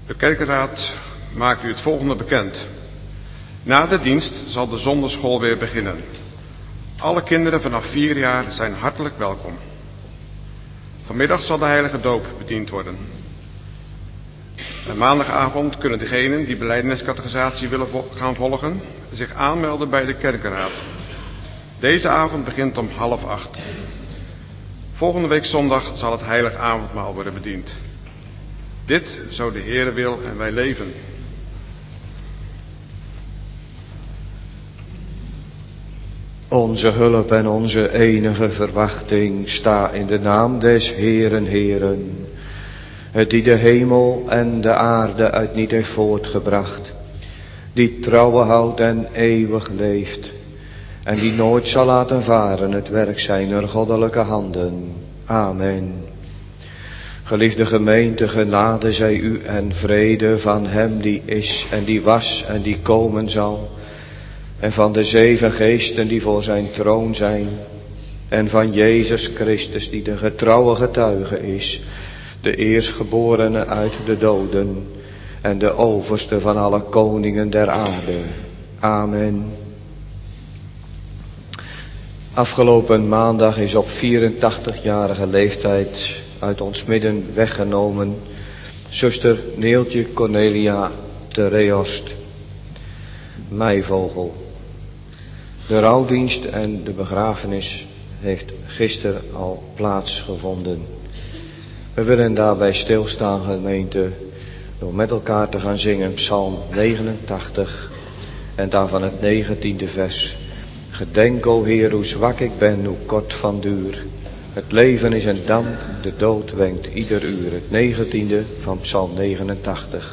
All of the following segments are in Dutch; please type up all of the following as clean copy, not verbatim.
De kerkenraad maakt u het volgende bekend. Na de dienst zal de zondagschool weer beginnen. Alle kinderen vanaf 4 jaar zijn hartelijk welkom. Vanmiddag zal de heilige doop bediend worden. En maandagavond kunnen degenen die belijdeniscatechisatie willen gaan volgen zich aanmelden bij de kerkenraad. Deze avond begint om 7:30. Volgende week zondag zal het heilig avondmaal worden bediend. Dit, zo de Heere wil en wij leven. Onze hulp en onze enige verwachting sta in de naam des Heeren, Heeren, het die de hemel en de aarde uit niet heeft voortgebracht, die trouwe houdt en eeuwig leeft, en die nooit zal laten varen het werk zijner goddelijke handen. Amen. Geliefde gemeente, genade zij u en vrede van hem die is en die was en die komen zal, en van de 7 geesten die voor zijn troon zijn, en van Jezus Christus die de getrouwe getuige is, de eerstgeborene uit de doden en de overste van alle koningen der aarde. Amen. Afgelopen maandag is op 84-jarige leeftijd uit ons midden weggenomen zuster Neeltje Cornelia te Reost, Meivogel. De rouwdienst en de begrafenis heeft gisteren al plaatsgevonden. We willen daarbij stilstaan, gemeente, door met elkaar te gaan zingen Psalm 89 en daarvan het 19e vers. Gedenk, o Heer, hoe zwak ik ben, hoe kort van duur. Het leven is een damp, de dood wenkt ieder uur. Het 19e van Psalm 89.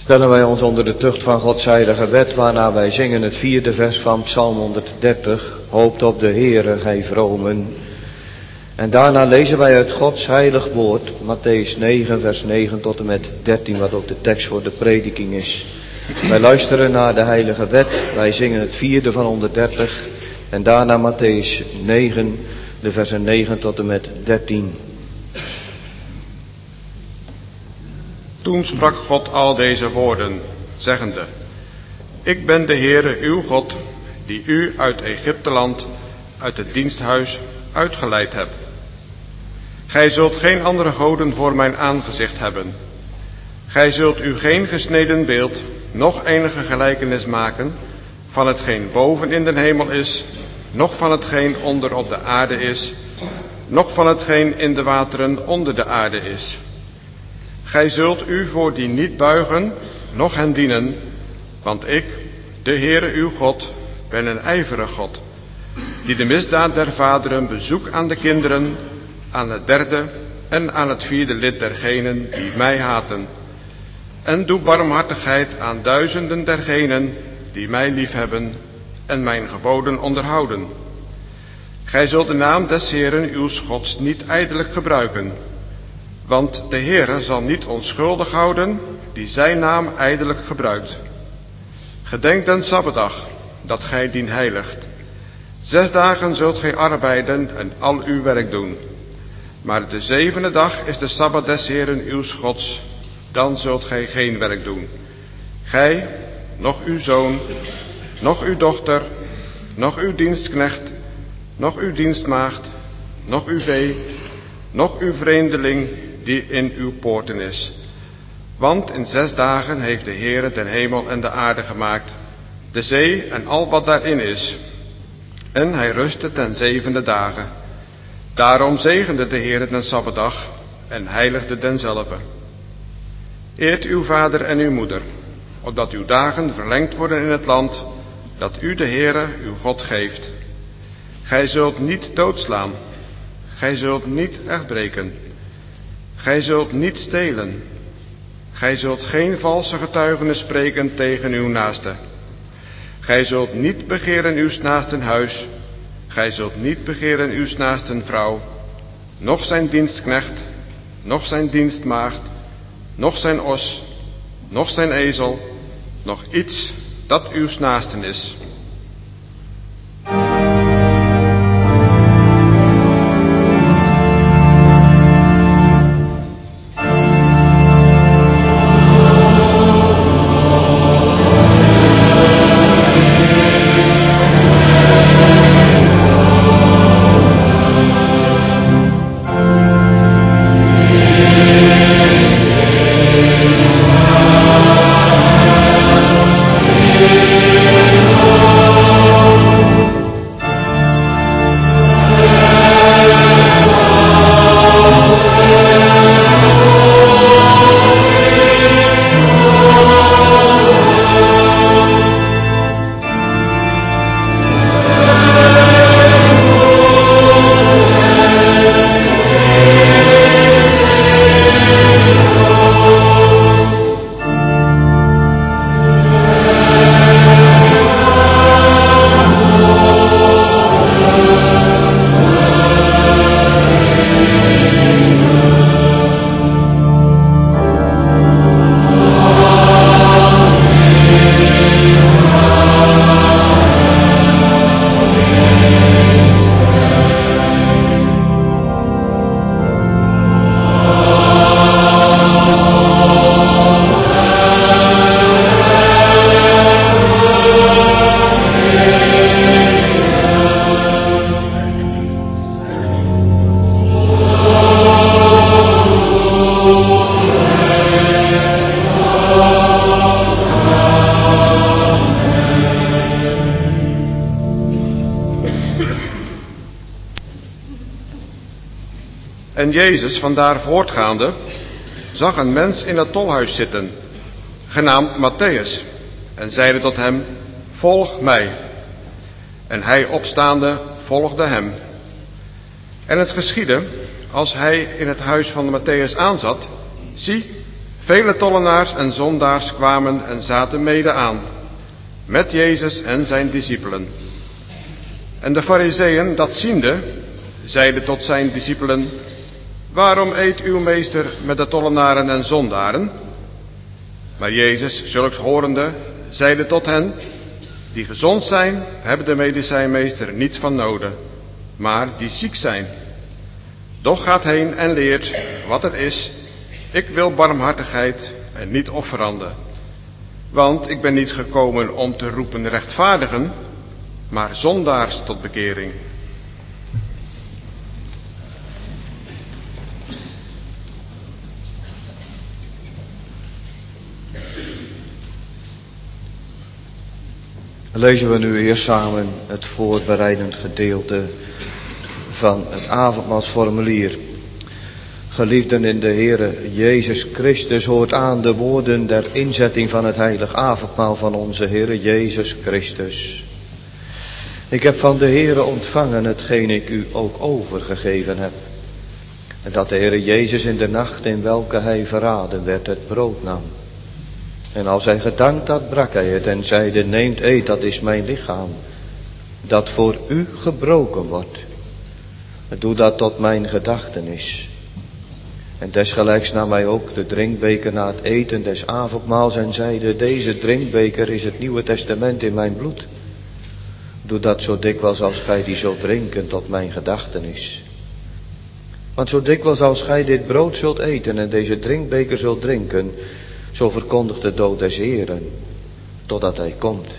Stellen wij ons onder de tucht van Gods heilige wet, waarna wij zingen het 4e vers van Psalm 130. Hoopt op de Heere, gij vromen. En daarna lezen wij uit Gods heilig woord, Mattheüs 9, vers 9 tot en met 13, wat ook de tekst voor de prediking is. Wij luisteren naar de heilige wet, wij zingen het 4e van 130 en daarna Mattheüs 9, de versen 9 tot en met 13. Toen sprak God al deze woorden, zeggende: Ik ben de Heere uw God, die u uit Egypteland, uit het diensthuis, uitgeleid heb. Gij zult geen andere goden voor mijn aangezicht hebben. Gij zult u geen gesneden beeld, noch enige gelijkenis maken, van hetgeen boven in den hemel is, noch van hetgeen onder op de aarde is, noch van hetgeen in de wateren onder de aarde is. Gij zult u voor die niet buigen, noch hen dienen, want ik, de Heere uw God, ben een ijverig God, die de misdaad der vaderen bezoek aan de kinderen, aan het 3e en aan het 4e lid dergenen die mij haten, en doe barmhartigheid aan duizenden dergenen die mij liefhebben en mijn geboden onderhouden. Gij zult de naam des Heeren uws Gods niet ijdelijk gebruiken, want de Heere zal niet onschuldig houden die zijn naam ijdelijk gebruikt. Gedenk den Sabbatdag, dat gij dien heiligt. 6 dagen zult gij arbeiden en al uw werk doen. Maar de 7e dag is de Sabbat des Heeren uws Gods, dan zult gij geen werk doen. Gij, noch uw zoon, noch uw dochter, noch uw dienstknecht, noch uw dienstmaagd, noch uw vee, noch uw vreemdeling die in uw poorten is. Want in 6 dagen heeft de Heere den hemel en de aarde gemaakt, de zee en al wat daarin is. En hij rustte ten 7e dagen. Daarom zegende de Heere den Sabbatdag en heiligde denzelve. Eert uw vader en uw moeder, opdat uw dagen verlengd worden in het land, dat u de Heere uw God geeft. Gij zult niet doodslaan, gij zult niet echtbreken, gij zult niet stelen, gij zult geen valse getuigenis spreken tegen uw naaste. Gij zult niet begeren uws naasten huis, gij zult niet begeren uws naasten vrouw, noch zijn dienstknecht, noch zijn dienstmaagd, noch zijn os, noch zijn ezel, noch iets dat uws naasten is. En Jezus, vandaar voortgaande, zag een mens in het tolhuis zitten, genaamd Mattheüs, en zeide tot hem: volg mij. En hij opstaande volgde hem. En het geschiedde, als hij in het huis van Mattheüs aanzat, zie, Vele tollenaars en zondaars kwamen en zaten mede aan, met Jezus en zijn discipelen. En de Farizeeën, dat ziende, zeiden tot zijn discipelen: waarom eet uw meester met de tollenaren en zondaren? Maar Jezus, zulks horende, zeide tot hen: die gezond zijn, hebben de medicijnmeester niets van nodig, maar die ziek zijn. Doch gaat heen en leert wat het is: ik wil barmhartigheid en niet offeranden. Want ik ben niet gekomen om te roepen rechtvaardigen, maar zondaars tot bekering. Lezen we nu eerst samen het voorbereidend gedeelte van het avondmaalsformulier. Geliefden in de Heere Jezus Christus, hoort aan de woorden der inzetting van het heilig avondmaal van onze Heere Jezus Christus. Ik heb van de Heere ontvangen hetgeen ik u ook overgegeven heb. En dat de Heere Jezus in de nacht in welke hij verraden werd het brood nam. En als hij gedankt had, brak hij het en zeide: neemt, eet, dat is mijn lichaam, dat voor u gebroken wordt. Doe dat tot mijn gedachtenis. En desgelijks nam hij ook de drinkbeker na het eten des avondmaals en zeide: deze drinkbeker is het Nieuwe Testament in mijn bloed. Doe dat zo dikwijls als gij die zult drinken tot mijn gedachtenis. Want zo dikwijls als gij dit brood zult eten en deze drinkbeker zult drinken, zo verkondigt de dood des Heeren, totdat hij komt.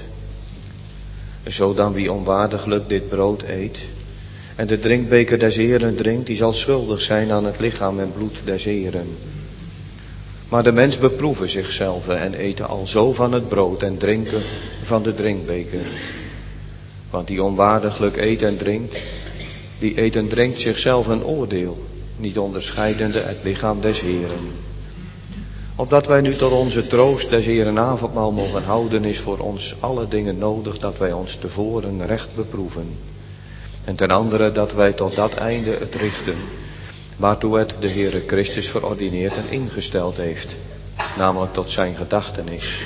Zo dan wie onwaardiglijk dit brood eet en de drinkbeker des Heeren drinkt, die zal schuldig zijn aan het lichaam en bloed des Heeren. Maar de mens beproeven zichzelf en eten alzo van het brood en drinken van de drinkbeker. Want die onwaardiglijk eet en drinkt, die eet en drinkt zichzelf een oordeel, niet onderscheidende het lichaam des Heeren. Opdat wij nu tot onze troost des Heeren avondmaal mogen houden, is voor ons alle dingen nodig dat wij ons tevoren recht beproeven. En ten andere dat wij tot dat einde het richten, waartoe het de Heere Christus verordineerd en ingesteld heeft, namelijk tot zijn gedachtenis.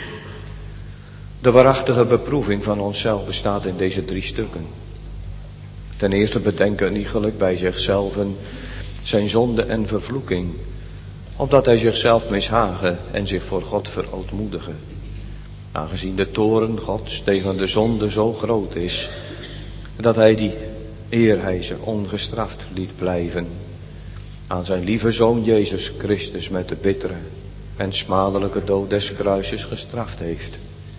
De waarachtige beproeving van onszelf bestaat in deze 3 stukken. Ten eerste bedenken een iegelijk bij zichzelf zijn zonde en vervloeking, opdat hij zichzelf mishagen en zich voor God verootmoedigen. Aangezien de toorn Gods tegen de zonde zo groot is, dat hij die, eer hij ze ongestraft liet blijven, aan zijn lieve Zoon Jezus Christus met de bittere en smadelijke dood des kruises gestraft heeft.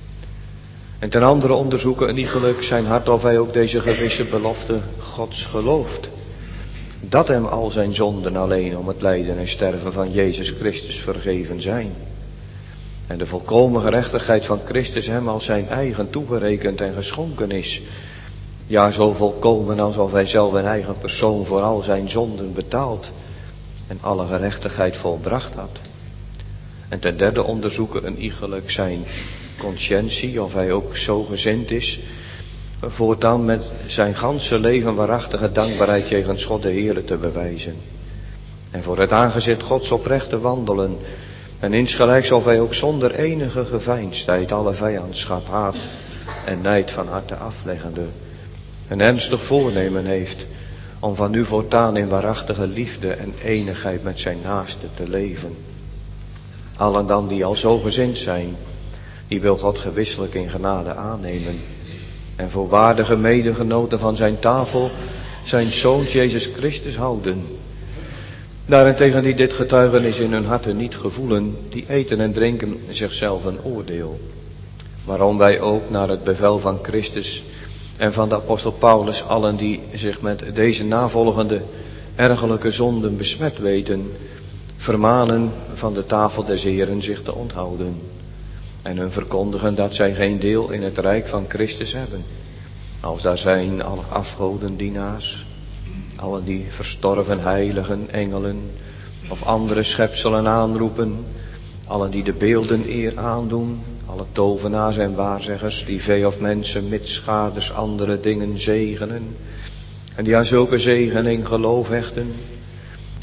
En ten andere onderzoeken een iegelijk zijn hart of hij ook deze gewisse belofte Gods gelooft, dat hem al zijn zonden alleen om het lijden en sterven van Jezus Christus vergeven zijn. En de volkomen gerechtigheid van Christus hem als zijn eigen toegerekend en geschonken is. Ja, zo volkomen alsof hij zelf een eigen persoon voor al zijn zonden betaald en alle gerechtigheid volbracht had. En ten derde onderzoeken een iegelijk zijn conscientie, of hij ook zo gezind is, voortaan met zijn ganse leven waarachtige dankbaarheid jegens God de Heere te bewijzen. En voor het aangezicht Gods oprecht te wandelen. En insgelijks of hij ook zonder enige geveinsdheid alle vijandschap, haat en nijd van harte afleggende een ernstig voornemen heeft om van nu voortaan in waarachtige liefde en enigheid met zijn naaste te leven. Allen dan die al zo gezind zijn, die wil God gewisselijk in genade aannemen en voor waardige medegenoten van zijn tafel zijn Zoon Jezus Christus houden. Daarentegen die dit getuigenis in hun harten niet gevoelen, die eten en drinken zichzelf een oordeel. Waarom wij ook naar het bevel van Christus en van de apostel Paulus allen die zich met deze navolgende ergelijke zonden besmet weten, vermanen van de tafel des Heeren zich te onthouden. En hun verkondigen dat zij geen deel in het rijk van Christus hebben. Als daar zijn alle afgodendienaars, allen die verstorven heiligen, engelen of andere schepselen aanroepen, allen die de beelden eer aandoen, alle tovenaars en waarzeggers die vee of mensen mitsgaders andere dingen zegenen en die aan zulke zegening geloof hechten,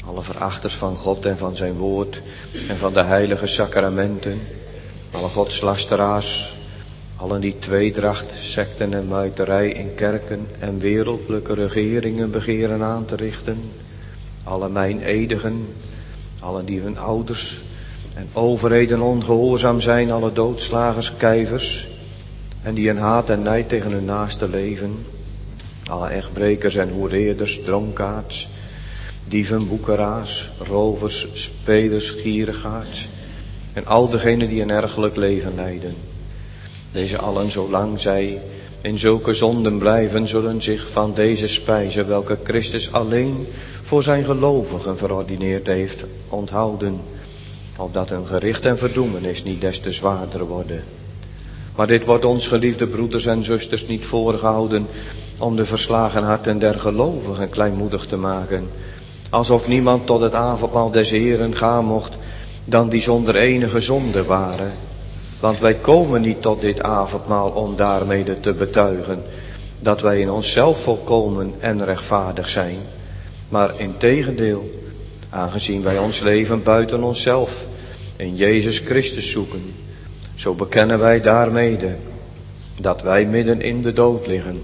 alle verachters van God en van zijn woord en van de heilige sacramenten, alle godslasteraars, allen die tweedracht, sekten en muiterij in kerken en wereldlijke regeringen begeren aan te richten, alle meineedigen, allen die hun ouders en overheden ongehoorzaam zijn, alle doodslagers, kijvers en die in haat en nijd tegen hun naaste leven, alle echtbrekers en hoereerders, dronkaards, dieven, woekeraars, rovers, spelers, gierigaards en al degenen die een ergelijk leven leiden. Deze allen, zolang zij in zulke zonden blijven, zullen zich van deze spijze, welke Christus alleen voor zijn gelovigen verordineerd heeft, onthouden, opdat hun gericht en verdoemenis niet des te zwaarder worden. Maar dit wordt ons, geliefde broeders en zusters, niet voorgehouden om de verslagen harten der gelovigen kleinmoedig te maken, alsof niemand tot het avondmaal des Heeren gaan mocht dan die zonder enige zonde waren. Want wij komen niet tot dit avondmaal om daarmede te betuigen dat wij in onszelf volkomen en rechtvaardig zijn, maar integendeel, aangezien wij ons leven buiten onszelf in Jezus Christus zoeken, zo bekennen wij daarmede dat wij midden in de dood liggen.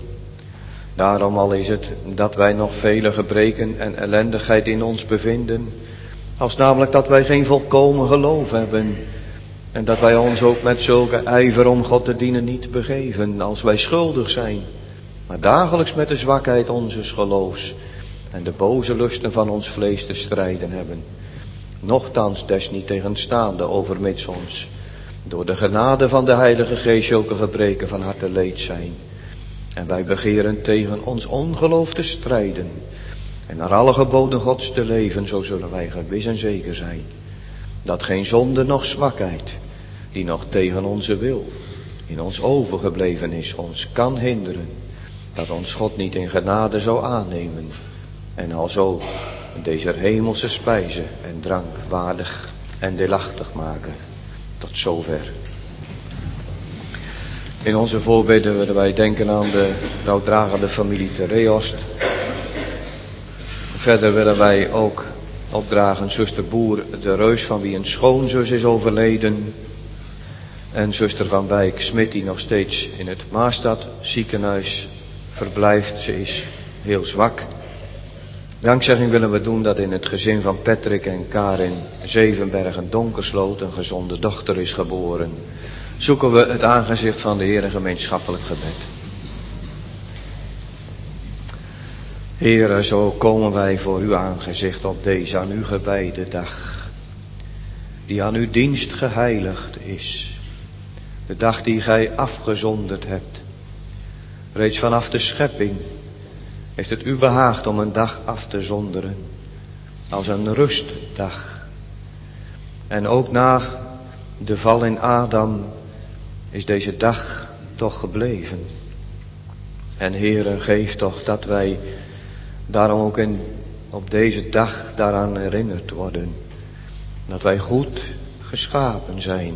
Daarom al is het dat wij nog vele gebreken en ellendigheid in ons bevinden, als namelijk dat wij geen volkomen geloof hebben en dat wij ons ook met zulke ijver om God te dienen niet begeven, als wij schuldig zijn, maar dagelijks met de zwakheid onzes geloofs en de boze lusten van ons vlees te strijden hebben. Nochtans desniettegenstaande overmits ons door de genade van de Heilige Geest zulke gebreken van harte leed zijn. En wij begeren tegen ons ongeloof te strijden en naar alle geboden Gods te leven, zo zullen wij gewis en zeker zijn dat geen zonde noch zwakheid, die nog tegen onze wil in ons overgebleven is, ons kan hinderen, dat ons God niet in genade zou aannemen en alzo deze hemelse spijze en drank waardig en deelachtig maken. Tot zover. In onze voorbeden willen wij denken aan de rouwdragende familie Tereost. Verder willen wij ook opdragen zuster Boer de Reus, van wie een schoonzus is overleden. En zuster Van Wijk Smit, die nog steeds in het Maastad ziekenhuis verblijft. Ze is heel zwak. Dankzegging willen we doen dat in het gezin van Patrick en Karin Zevenbergen Donkersloot een gezonde dochter is geboren. Zoeken we het aangezicht van de Heer in gemeenschappelijk gebed. Heere, zo komen wij voor uw aangezicht op deze aan u gewijde dag, die aan uw dienst geheiligd is. De dag die gij afgezonderd hebt. Reeds vanaf de schepping heeft het u behaagd om een dag af te zonderen, als een rustdag. En ook na de val in Adam is deze dag toch gebleven. En Heere, geef toch dat wij daarom ook op deze dag daaraan herinnerd worden. Dat wij goed geschapen zijn,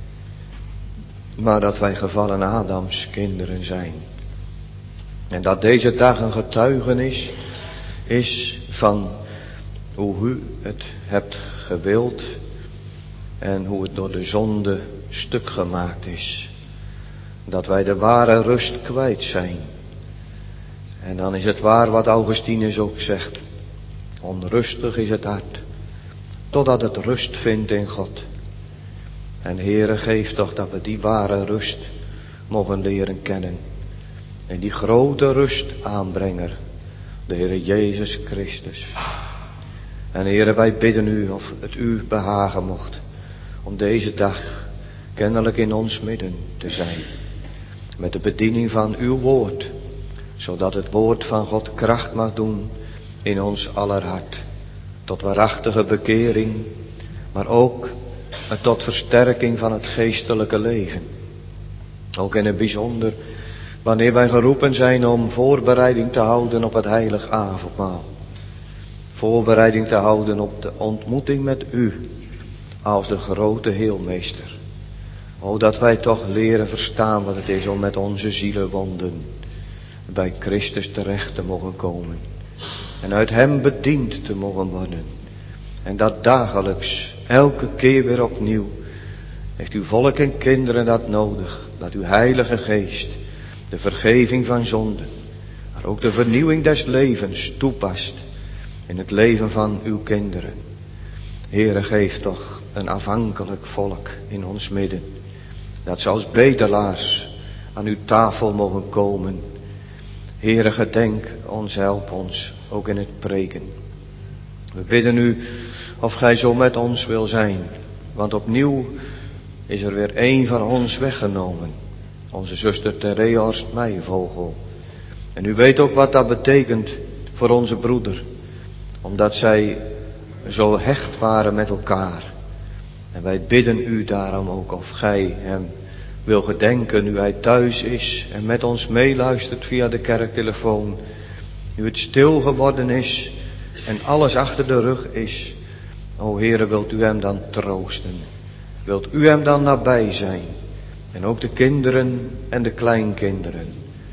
maar dat wij gevallen Adams kinderen zijn. En dat deze dag een getuigenis is van hoe u het hebt gewild en hoe het door de zonde stuk gemaakt is. Dat wij de ware rust kwijt zijn. En dan is het waar wat Augustinus ook zegt. Onrustig is het hart, totdat het rust vindt in God. En Heere, geef toch dat we die ware rust mogen leren kennen. En die grote rustaanbrenger, de Heere Jezus Christus. En Heere, wij bidden u of het u behagen mocht om deze dag kennelijk in ons midden te zijn. Met de bediening van uw woord, zodat het woord van God kracht mag doen in ons aller hart. Tot waarachtige bekering, maar ook tot versterking van het geestelijke leven. Ook in het bijzonder wanneer wij geroepen zijn om voorbereiding te houden op het heilig avondmaal. Voorbereiding te houden op de ontmoeting met u als de grote heelmeester. O, dat wij toch leren verstaan wat het is om met onze zielenwonden bij Christus terecht te mogen komen. En uit hem bediend te mogen worden. En dat dagelijks, elke keer weer opnieuw, heeft uw volk en kinderen dat nodig. Dat uw Heilige Geest de vergeving van zonde, maar ook de vernieuwing des levens toepast in het leven van uw kinderen. Heere, geef toch een afhankelijk volk in ons midden, dat ze als bedelaars aan uw tafel mogen komen. Heere, gedenk ons, help ons, ook in het preken. We bidden u of gij zo met ons wil zijn, want opnieuw is er weer één van ons weggenomen. Onze zuster Thereorst Meijvogel. En u weet ook wat dat betekent voor onze broeder, omdat zij zo hecht waren met elkaar. En wij bidden u daarom ook of gij hem wil gedenken nu hij thuis is en met ons meeluistert via de kerktelefoon. Nu het stil geworden is en alles achter de rug is. O Heere, wilt u hem dan troosten? Wilt u hem dan nabij zijn? En ook de kinderen en de kleinkinderen.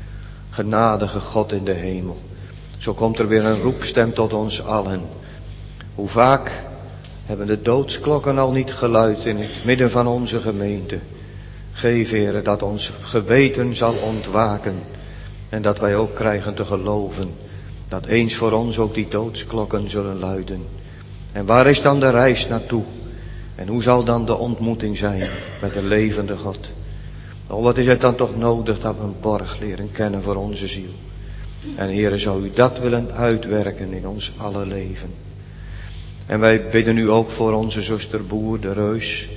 Genadige God in de hemel. Zo komt er weer een roepstem tot ons allen. Hoe vaak hebben de doodsklokken al niet geluid in het midden van onze gemeente. Geef, Heere, dat ons geweten zal ontwaken. En dat wij ook krijgen te geloven dat eens voor ons ook die doodsklokken zullen luiden. En waar is dan de reis naartoe? En hoe zal dan de ontmoeting zijn met de levende God? Oh, wat is het dan toch nodig dat we een borg leren kennen voor onze ziel. En Heere, zou u dat willen uitwerken in ons alle leven. En wij bidden u ook voor onze zuster Boer de Reus,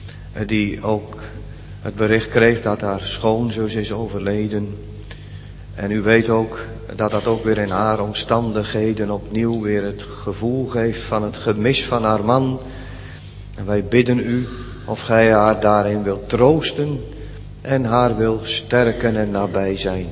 die ook het bericht kreeg dat haar schoonzus is overleden. En u weet ook dat dat ook weer in haar omstandigheden opnieuw weer het gevoel geeft van het gemis van haar man. En wij bidden u of gij haar daarin wilt troosten en haar wil sterken en nabij zijn.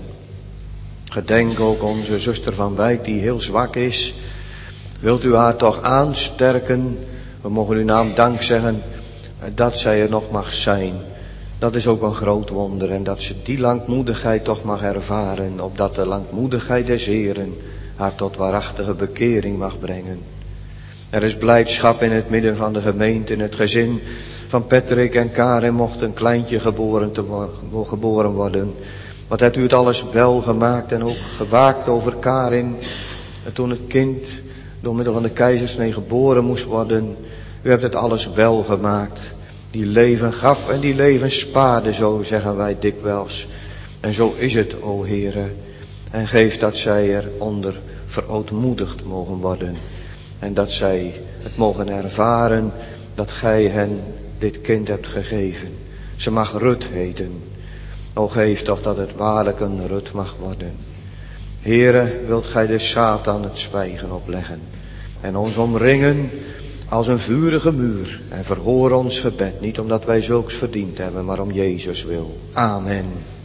Gedenk ook onze zuster van Wijk die heel zwak is. Wilt u haar toch aansterken? We mogen uw naam dank zeggen dat zij er nog mag zijn. Dat is ook een groot wonder en dat ze die langmoedigheid toch mag ervaren. Opdat de langmoedigheid des Heeren haar tot waarachtige bekering mag brengen. Er is blijdschap in het midden van de gemeente, in het gezin van Patrick en Karin mocht een kleintje geboren worden. Wat hebt u het alles wel gemaakt en ook gewaakt over Karin. En toen het kind door middel van de keizersnee geboren moest worden. U hebt het alles wel gemaakt. Die leven gaf en die leven spaarde, zo zeggen wij dikwijls. En zo is het, o Heere. En geef dat zij eronder verootmoedigd mogen worden. En dat zij het mogen ervaren dat gij hen dit kind hebt gegeven. Ze mag Rut heten. O geef toch dat het waarlijk een Rut mag worden. Heere, wilt gij de Satan het zwijgen opleggen. En ons omringen als een vurige muur. En verhoor ons gebed. Niet omdat wij zulks verdiend hebben, maar om Jezus wil. Amen.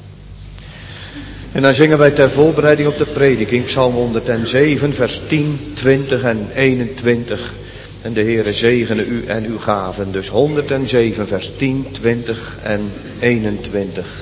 En dan zingen wij ter voorbereiding op de prediking Psalm 107 vers 10, 20 en 21. En de Heere zegene u en uw gaven. Dus 107 vers 10, 20 en 21.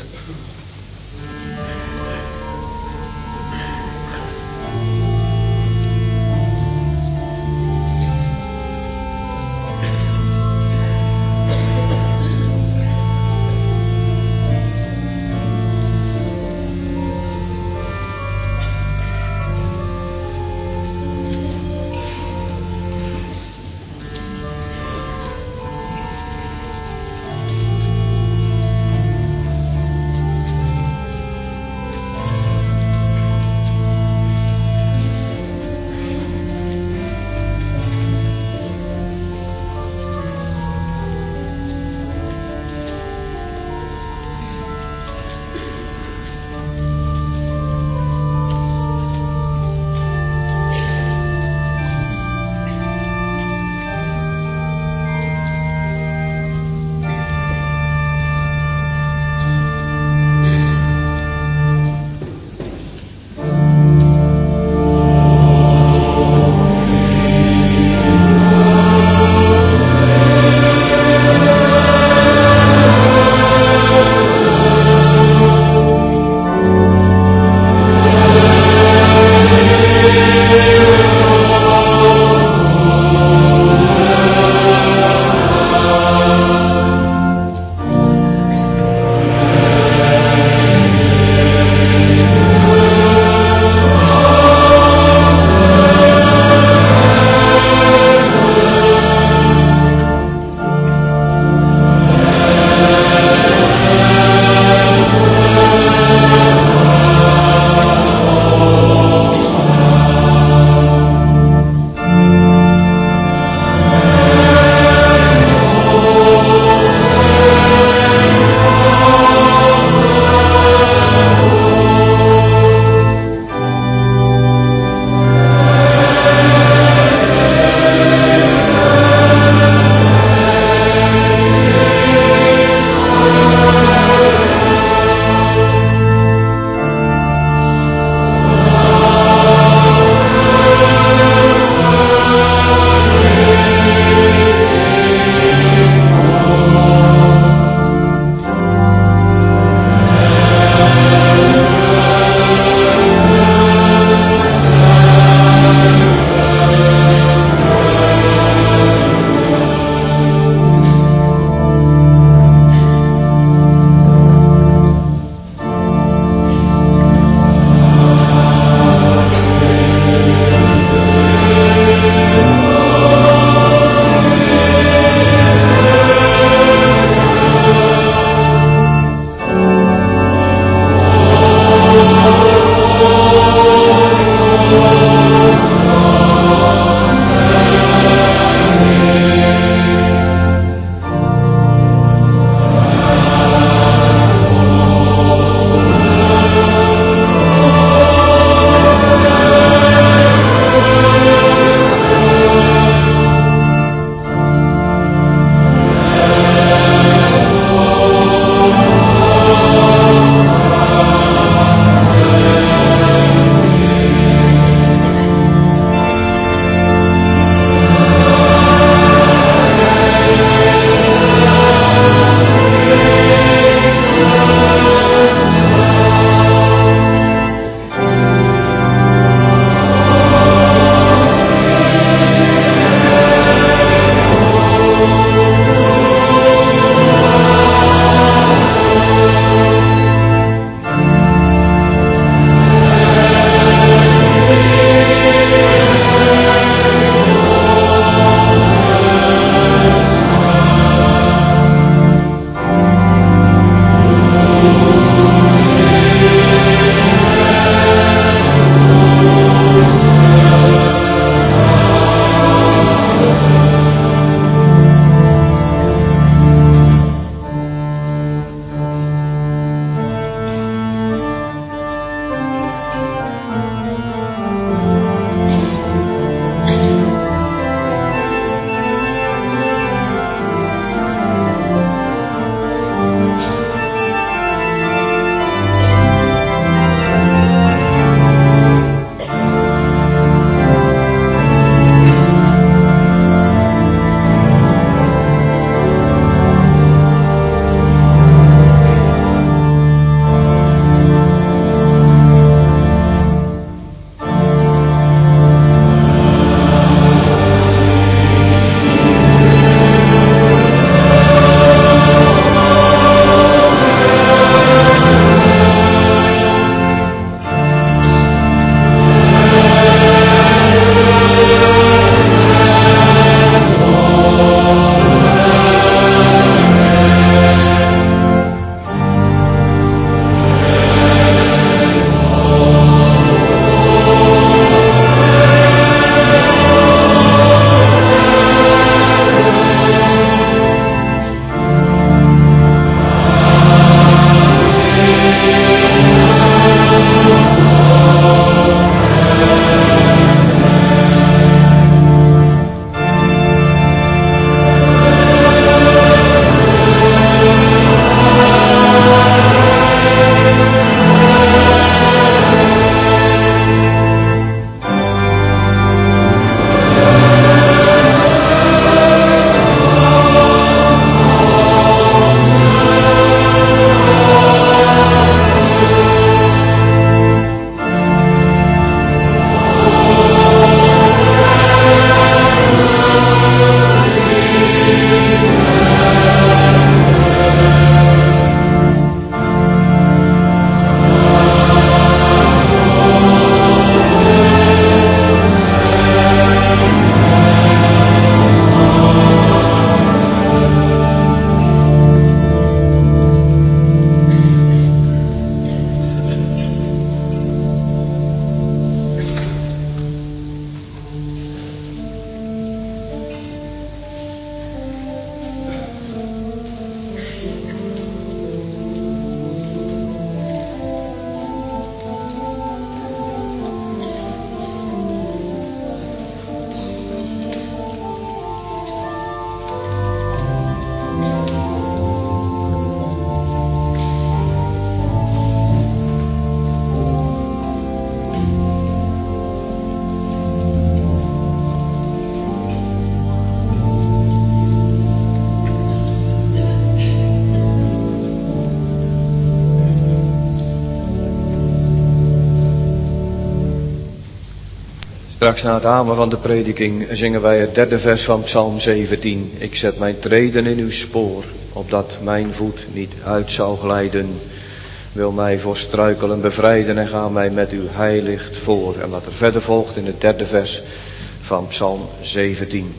Straks na het amen van de prediking zingen wij het 3e vers van Psalm 17. Ik zet mijn treden in uw spoor, opdat mijn voet niet uit zou glijden. Wil mij voor struikelen bevrijden en ga mij met uw heilicht voor. En wat er verder volgt in het 3e vers van Psalm 17.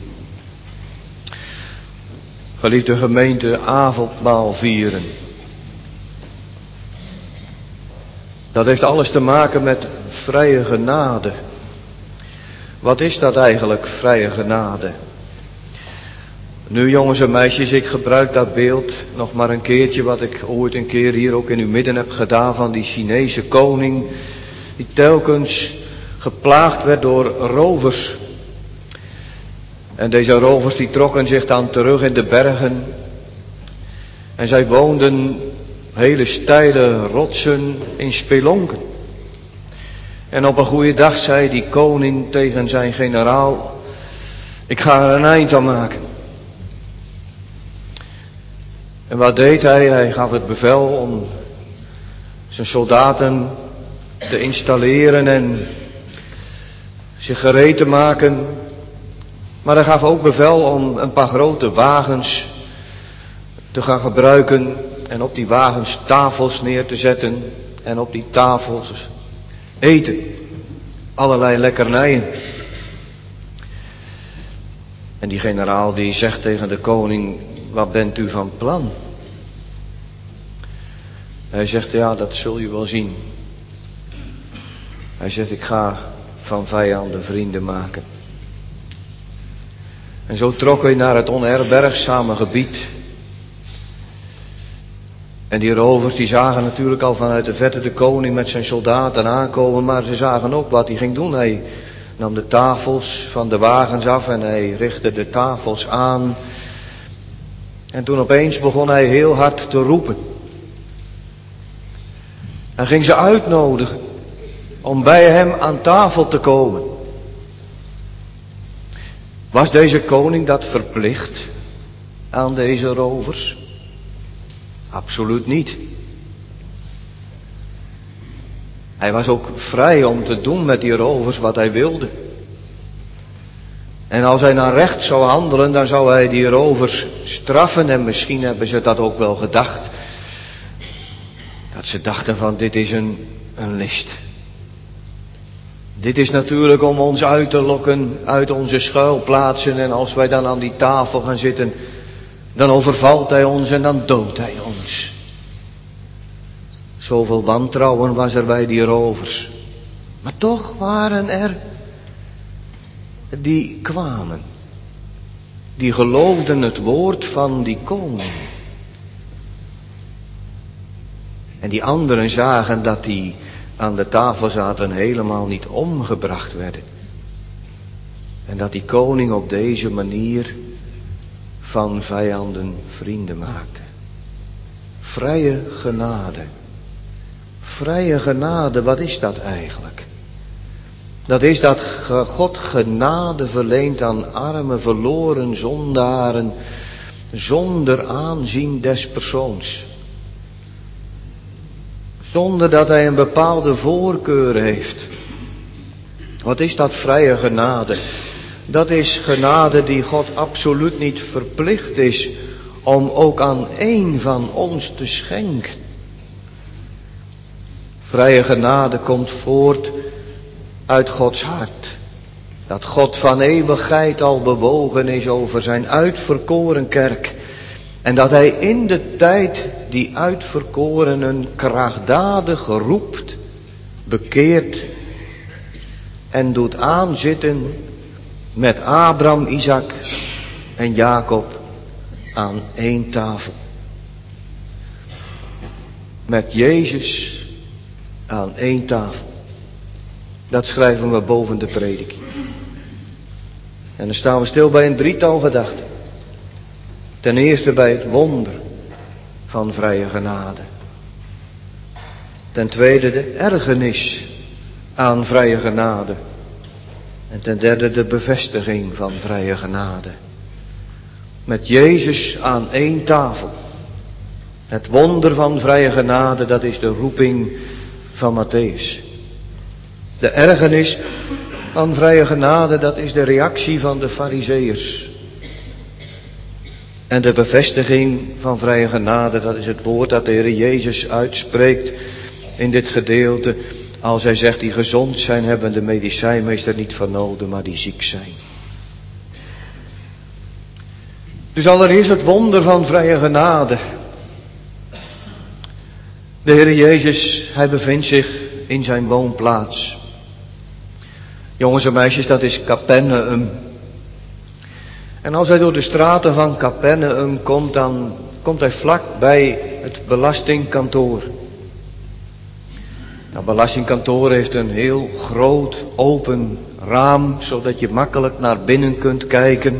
Geliefde gemeente, avondmaal vieren. Dat heeft alles te maken met vrije genade. Wat is dat eigenlijk, vrije genade? Nu jongens en meisjes, ik gebruik dat beeld nog maar een keertje, wat ik ooit een keer hier ook in uw midden heb gedaan, van die Chinese koning, die telkens geplaagd werd door rovers. En deze rovers die trokken zich dan terug in de bergen. En zij woonden hele steile rotsen in spelonken. En op een goede dag zei die koning tegen zijn generaal: ik ga er een eind aan maken. En wat deed hij? Hij gaf het bevel om zijn soldaten te installeren en zich gereed te maken. Maar hij gaf ook bevel om een paar grote wagens te gaan gebruiken en op die wagens tafels neer te zetten en op die tafels eten. Allerlei lekkernijen. En die generaal die zegt tegen de koning: wat bent u van plan? Hij zegt: ja, dat zul je wel zien. Hij zegt: ik ga van vijanden vrienden maken. En zo trok hij naar het onherbergzame gebied. En die rovers die zagen natuurlijk al vanuit de verte de koning met zijn soldaten aankomen, maar ze zagen ook wat hij ging doen. Hij nam de tafels van de wagens af en hij richtte de tafels aan. En toen opeens begon hij heel hard te roepen. Hij ging ze uitnodigen om bij hem aan tafel te komen. Was deze koning dat verplicht aan deze rovers? Absoluut niet. Hij was ook vrij om te doen met die rovers wat hij wilde. En als hij naar recht zou handelen, dan zou hij die rovers straffen. En misschien hebben ze dat ook wel gedacht. Dat ze dachten van: dit is een list. Dit is natuurlijk om ons uit te lokken uit onze schuilplaatsen. En als wij dan aan die tafel gaan zitten, dan overvalt hij ons en dan doodt hij ons. Zoveel wantrouwen was er bij die rovers. Maar toch waren er die kwamen. Die geloofden het woord van die koning. En die anderen zagen dat die aan de tafel zaten helemaal niet omgebracht werden. En dat die koning op deze manier van vijanden vrienden maakte. Vrije genade. Vrije genade, wat is dat eigenlijk? Dat is dat God genade verleent aan arme, verloren zondaren, zonder aanzien des persoons. Zonder dat hij een bepaalde voorkeur heeft. Wat is dat vrije genade? Dat is genade die God absoluut niet verplicht is om ook aan één van ons te schenken. Vrije genade komt voort uit Gods hart. Dat God van eeuwigheid al bewogen is over zijn uitverkoren kerk. En dat hij in de tijd die uitverkorenen krachtdadig roept, bekeert en doet aanzitten met Abraham, Isaac en Jacob aan één tafel. Met Jezus aan één tafel. Dat schrijven we boven de prediking. En dan staan we stil bij een drietal gedachten. Ten eerste bij het wonder van vrije genade. Ten tweede de ergernis aan vrije genade. En ten derde de bevestiging van vrije genade. Met Jezus aan één tafel. Het wonder van vrije genade, dat is de roeping van Mattheüs. De ergernis van vrije genade, dat is de reactie van de Farizeeërs. En de bevestiging van vrije genade, dat is het woord dat de Heer Jezus uitspreekt in dit gedeelte. Als hij zegt, die gezond zijn, hebben de medicijnmeester niet van nodig, maar die ziek zijn. Dus allereerst het wonder van vrije genade. De Heer Jezus, hij bevindt zich in zijn woonplaats. Jongens en meisjes, dat is Capernaum. En als hij door de straten van Capernaum komt, dan komt hij vlak bij het belastingkantoor. Dat belastingkantoor heeft een heel groot open raam, zodat je makkelijk naar binnen kunt kijken.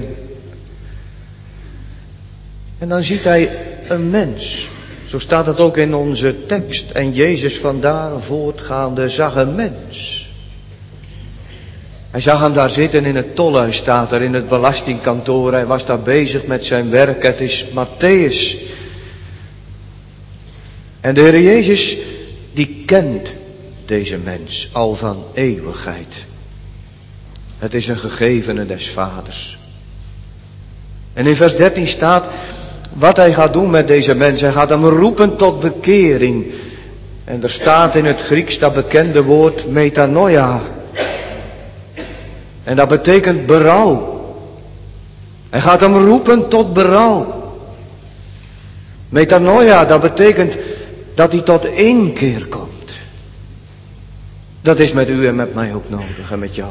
En dan ziet hij een mens. Zo staat het ook in onze tekst. En Jezus vandaar voortgaande zag een mens. Hij zag hem daar zitten in het tolhuis, staat er in het belastingkantoor. Hij was daar bezig met zijn werk. Het is Mattheüs. En de Heer Jezus, die kent deze mens al van eeuwigheid. Het is een gegevene des Vaders. En in vers 13 staat wat hij gaat doen met deze mens. Hij gaat hem roepen tot bekering. En er staat in het Grieks dat bekende woord metanoia. En dat betekent berouw. Hij gaat hem roepen tot berouw. Metanoia, dat betekent dat hij tot inkeer komt. Dat is met u en met mij ook nodig en met jou.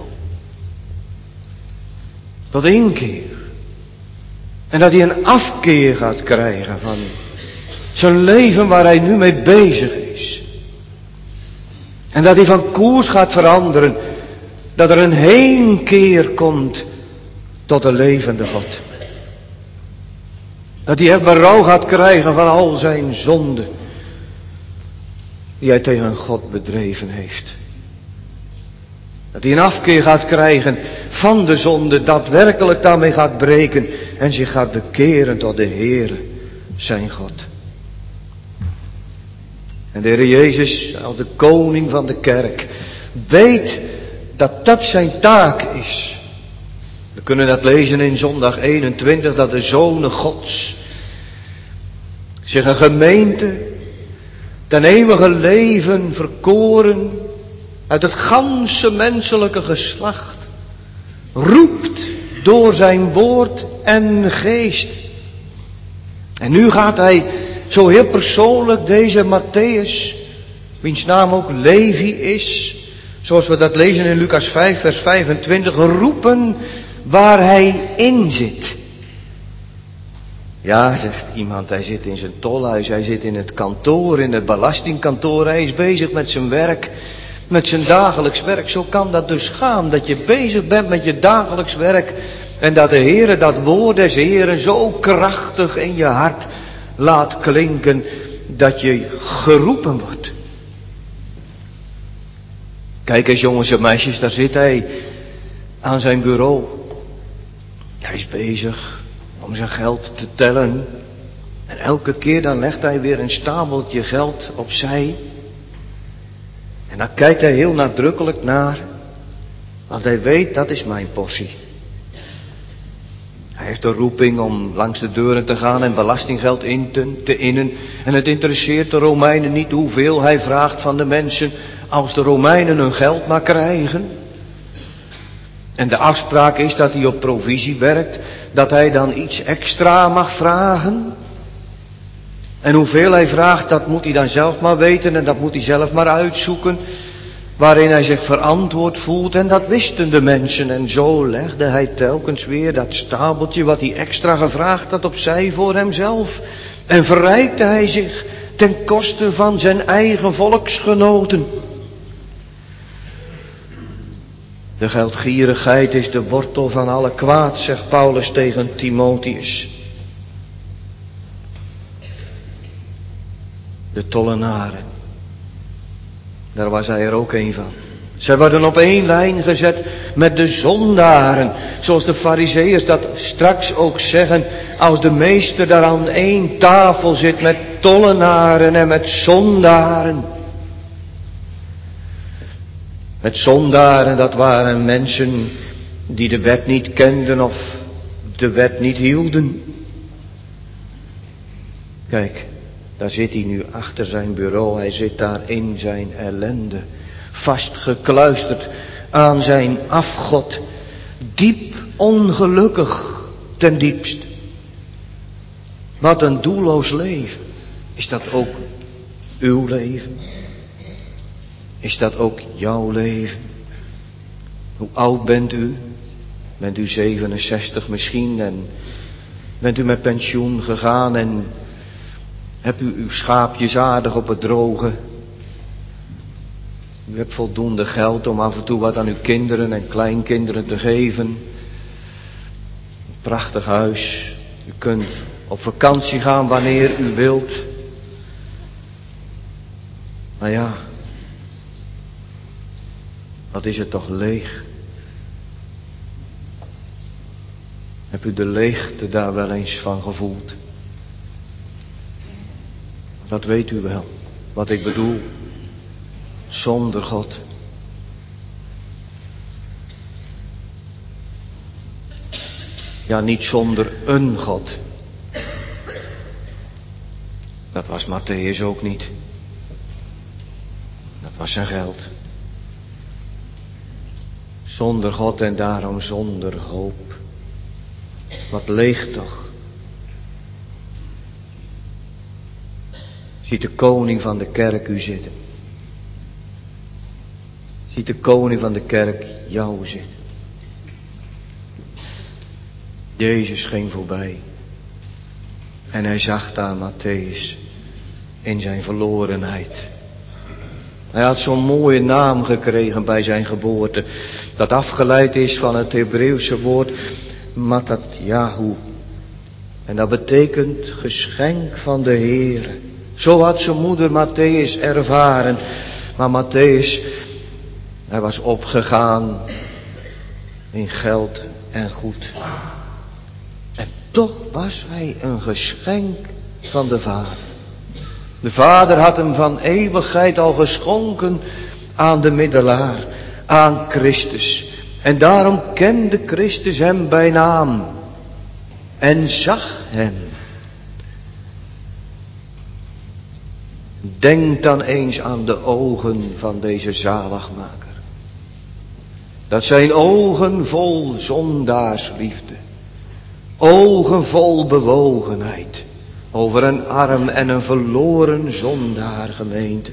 Tot inkeer. En dat hij een afkeer gaat krijgen van zijn leven waar hij nu mee bezig is. En dat hij van koers gaat veranderen. Dat er een heenkeer komt tot de levende God. Dat hij echt berouw gaat krijgen van al zijn zonden die hij tegen God bedreven heeft. Dat hij een afkeer gaat krijgen van de zonde, daadwerkelijk daarmee gaat breken en zich gaat bekeren tot de Heere, zijn God. En de Heer Jezus, als de koning van de kerk, weet dat dat zijn taak is. We kunnen dat lezen in zondag 21, dat de zonen Gods zich een gemeente ten eeuwige leven verkoren uit het ganse menselijke geslacht, roept door zijn woord en geest. En nu gaat hij zo heel persoonlijk deze Mattheüs, wiens naam ook Levi is, zoals we dat lezen in Lucas 5 vers 25, roepen waar hij in zit. Ja, zegt iemand, hij zit in zijn tolhuis, hij zit in het kantoor, in het belastingkantoor, hij is bezig met zijn werk, met zijn dagelijks werk. Zo kan dat dus gaan, dat je bezig bent met je dagelijks werk en dat de Heere dat woord des Heeren zo krachtig in je hart laat klinken dat je geroepen wordt. Kijk eens jongens en meisjes, daar zit hij aan zijn bureau. Hij is bezig om zijn geld te tellen. En elke keer dan legt hij weer een stapeltje geld opzij. En dan kijkt hij heel nadrukkelijk naar. Want hij weet, dat is mijn portie. Hij heeft de roeping om langs de deuren te gaan en belastinggeld te innen. En het interesseert de Romeinen niet hoeveel hij vraagt van de mensen, als de Romeinen hun geld maar krijgen. En de afspraak is dat hij op provisie werkt, dat hij dan iets extra mag vragen. En hoeveel hij vraagt, dat moet hij dan zelf maar weten en dat moet hij zelf maar uitzoeken. Waarin hij zich verantwoord voelt, en dat wisten de mensen. En zo legde hij telkens weer dat stapeltje wat hij extra gevraagd had opzij voor hemzelf. En verrijkte hij zich ten koste van zijn eigen volksgenoten. De geldgierigheid is de wortel van alle kwaad, zegt Paulus tegen Timotheus. De tollenaren. Daar was hij er ook een van. Zij worden op één lijn gezet met de zondaren. Zoals de Farizeeërs dat straks ook zeggen. Als de meester daar aan één tafel zit met tollenaren en met zondaren. Met zondaren, dat waren mensen die de wet niet kenden of de wet niet hielden. Kijk, daar zit hij nu achter zijn bureau. Hij zit daar in zijn ellende. Vastgekluisterd aan zijn afgod. Diep ongelukkig ten diepst. Wat een doelloos leven. Is dat ook uw leven? Is dat ook jouw leven? Hoe oud bent u? Bent u 67 misschien en bent u met pensioen gegaan en hebt u uw schaapjes aardig op het droge? U hebt voldoende geld om af en toe wat aan uw kinderen en kleinkinderen te geven. Een prachtig huis. U kunt op vakantie gaan wanneer u wilt. Maar ja, wat is het toch leeg. Heb u de leegte daar wel eens van gevoeld? Dat weet u wel, wat ik bedoel. Zonder God. Ja, niet zonder een God. Dat was Matthäus ook niet. Dat was zijn geld. Zonder God en daarom zonder hoop. Wat leeg toch. Ziet de koning van de kerk u zitten. Ziet de koning van de kerk jou zitten. Jezus ging voorbij. En hij zag daar Matthäus in zijn verlorenheid. Hij had zo'n mooie naam gekregen bij zijn geboorte. Dat afgeleid is van het Hebreeuwse woord Mattatyahu. En dat betekent geschenk van de Heere. Zo had zijn moeder Matthäus ervaren. Maar Matthäus, hij was opgegaan in geld en goed. En toch was hij een geschenk van de Vader. De Vader had hem van eeuwigheid al geschonken aan de middelaar, aan Christus. En daarom kende Christus hem bij naam en zag hem. Denk dan eens aan de ogen van deze zaligmaker. Dat zijn ogen vol zondaarsliefde. Ogen vol bewogenheid. Over een arm en een verloren zondaar gemeente.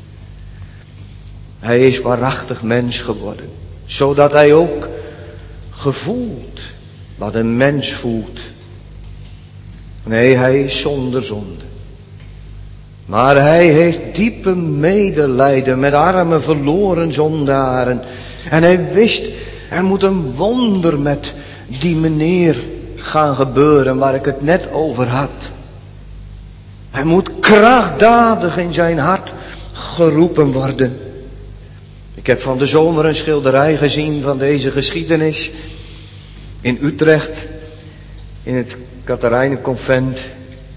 Hij is waarachtig mens geworden. Zodat hij ook gevoelt wat een mens voelt. Nee, hij is zonder zonde. Maar hij heeft diepe medelijden met arme verloren zondaren. En hij wist, er moet een wonder met die meneer gaan gebeuren waar ik het net over had. Hij moet krachtdadig in zijn hart geroepen worden. Ik heb van de zomer een schilderij gezien van deze geschiedenis. In Utrecht, in het Catharijnenconvent.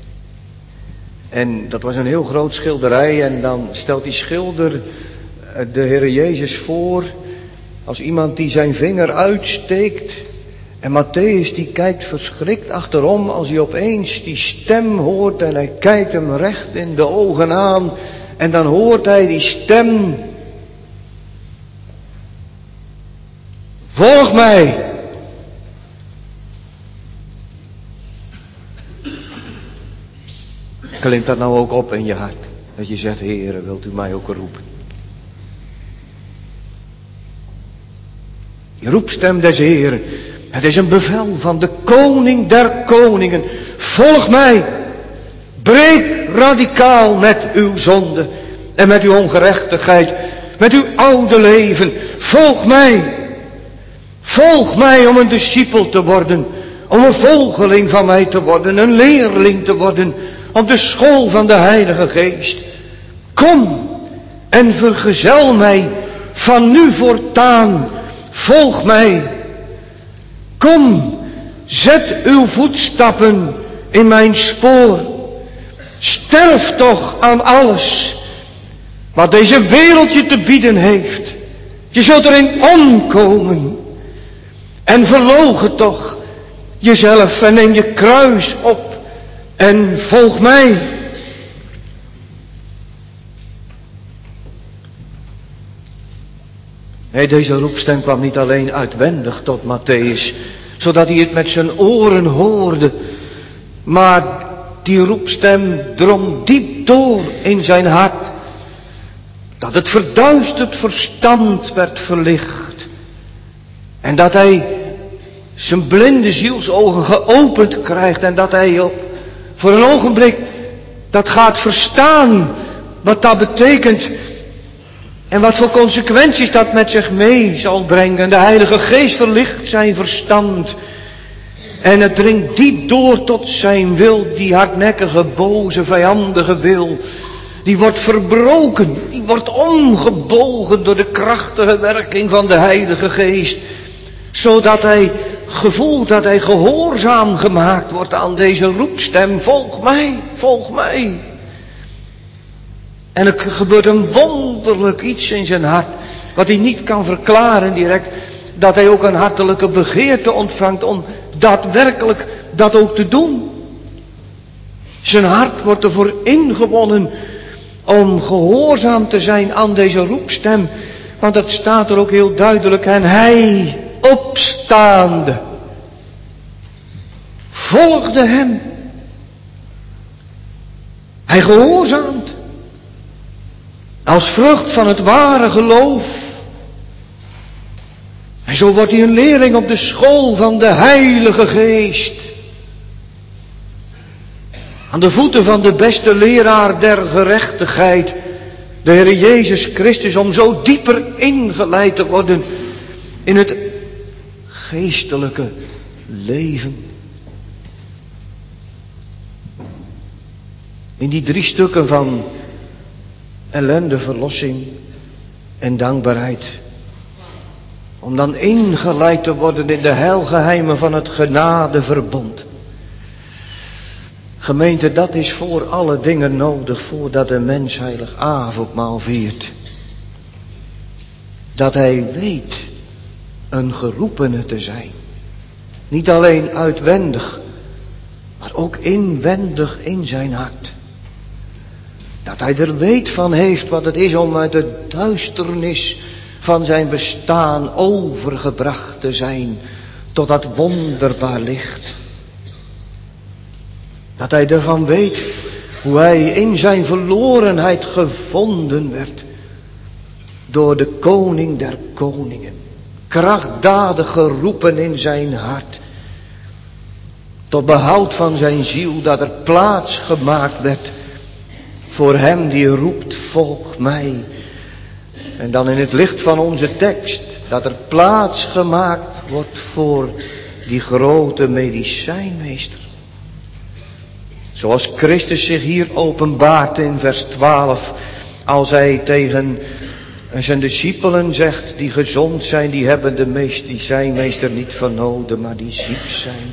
En dat was een heel groot schilderij. En dan stelt die schilder de Heere Jezus voor als iemand die zijn vinger uitsteekt. En Matthäus die kijkt verschrikt achterom als hij opeens die stem hoort. En hij kijkt hem recht in de ogen aan. En dan hoort hij die stem. Volg mij. Klimt dat nou ook op in je hart? Dat je zegt, Heere, wilt u mij ook roepen? Die roepstem des Heeren. Het is een bevel van de koning der koningen. Volg mij. Breek radicaal met uw zonde. En met uw ongerechtigheid. Met uw oude leven. Volg mij. Volg mij om een discipel te worden. Om een volgeling van mij te worden. Een leerling te worden. Op de school van de Heilige Geest. Kom en vergezel mij van nu voortaan. Volg mij. Kom, zet uw voetstappen in mijn spoor. Sterf toch aan alles wat deze wereld je te bieden heeft. Je zult erin omkomen. En verloochen toch jezelf en neem je kruis op en volg mij. Nee, deze roepstem kwam niet alleen uitwendig tot Mattheüs, zodat hij het met zijn oren hoorde, maar die roepstem drong diep door in zijn hart, dat het verduisterd verstand werd verlicht en dat hij zijn blinde zielsogen geopend krijgt en dat hij voor een ogenblik dat gaat verstaan wat dat betekent en wat voor consequenties dat met zich mee zal brengen. De Heilige Geest verlicht zijn verstand en het dringt diep door tot zijn wil, die hardnekkige, boze, vijandige wil. Die wordt verbroken, die wordt omgebogen door de krachtige werking van de Heilige Geest. Zodat hij gevoelt dat hij gehoorzaam gemaakt wordt aan deze roepstem. Volg mij, volg mij. En er gebeurt een wonderlijk iets in zijn hart, wat hij niet kan verklaren direct. Dat hij ook een hartelijke begeerte ontvangt om daadwerkelijk dat ook te doen. Zijn hart wordt ervoor ingewonnen om gehoorzaam te zijn aan deze roepstem. Want het staat er ook heel duidelijk. En hij, opstaande, volgde hem. Hij gehoorzaamt. Als vrucht van het ware geloof. En zo wordt hij een leerling op de school van de Heilige Geest. Aan de voeten van de beste leraar der gerechtigheid, de Heer Jezus Christus, om zo dieper ingeleid te worden in het geestelijke leven. In die 3 stukken van ellende, verlossing en dankbaarheid. Om dan ingeleid te worden in de heilgeheimen van het genadeverbond. Gemeente, dat is voor alle dingen nodig voordat een mens heilig avondmaal viert. Dat hij weet een geroepene te zijn. Niet alleen uitwendig, maar ook inwendig in zijn hart. Dat hij er weet van heeft wat het is om uit de duisternis van zijn bestaan overgebracht te zijn tot dat wonderbaar licht. Dat hij ervan weet hoe hij in zijn verlorenheid gevonden werd door de koning der koningen. Krachtdadig geroepen in zijn hart. Tot behoud van zijn ziel, dat er plaats gemaakt werd voor hem die roept, volg mij. En dan in het licht van onze tekst, dat er plaats gemaakt wordt voor die grote medicijnmeester. Zoals Christus zich hier openbaart in vers 12, als hij tegen zijn discipelen zegt, die gezond zijn, die hebben de medicijnmeester niet van nodig, maar die ziek zijn.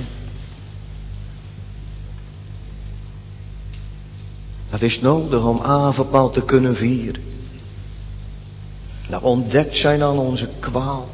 Dat is nodig om avondmaal te kunnen vieren. Dat we ontdekt zijn aan onze kwaal.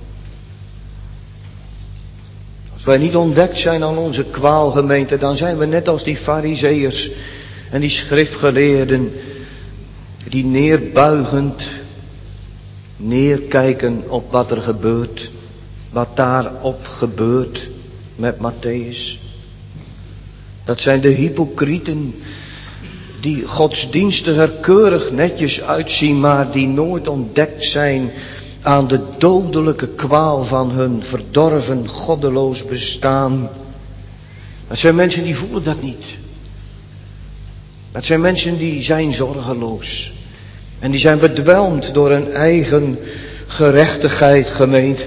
Als wij niet ontdekt zijn aan onze kwaal, gemeente, dan zijn we net als die farizeeërs en die schriftgeleerden, die neerbuigend neerkijken op wat er gebeurt, wat daarop gebeurt met Mattheüs. Dat zijn de hypocrieten die godsdienstig er keurig netjes uitzien, maar die nooit ontdekt zijn aan de dodelijke kwaal van hun verdorven, goddeloos bestaan. Dat zijn mensen die voelen dat niet. Dat zijn mensen die zijn zorgeloos. En die zijn bedwelmd door hun eigen gerechtigheid, gemeente.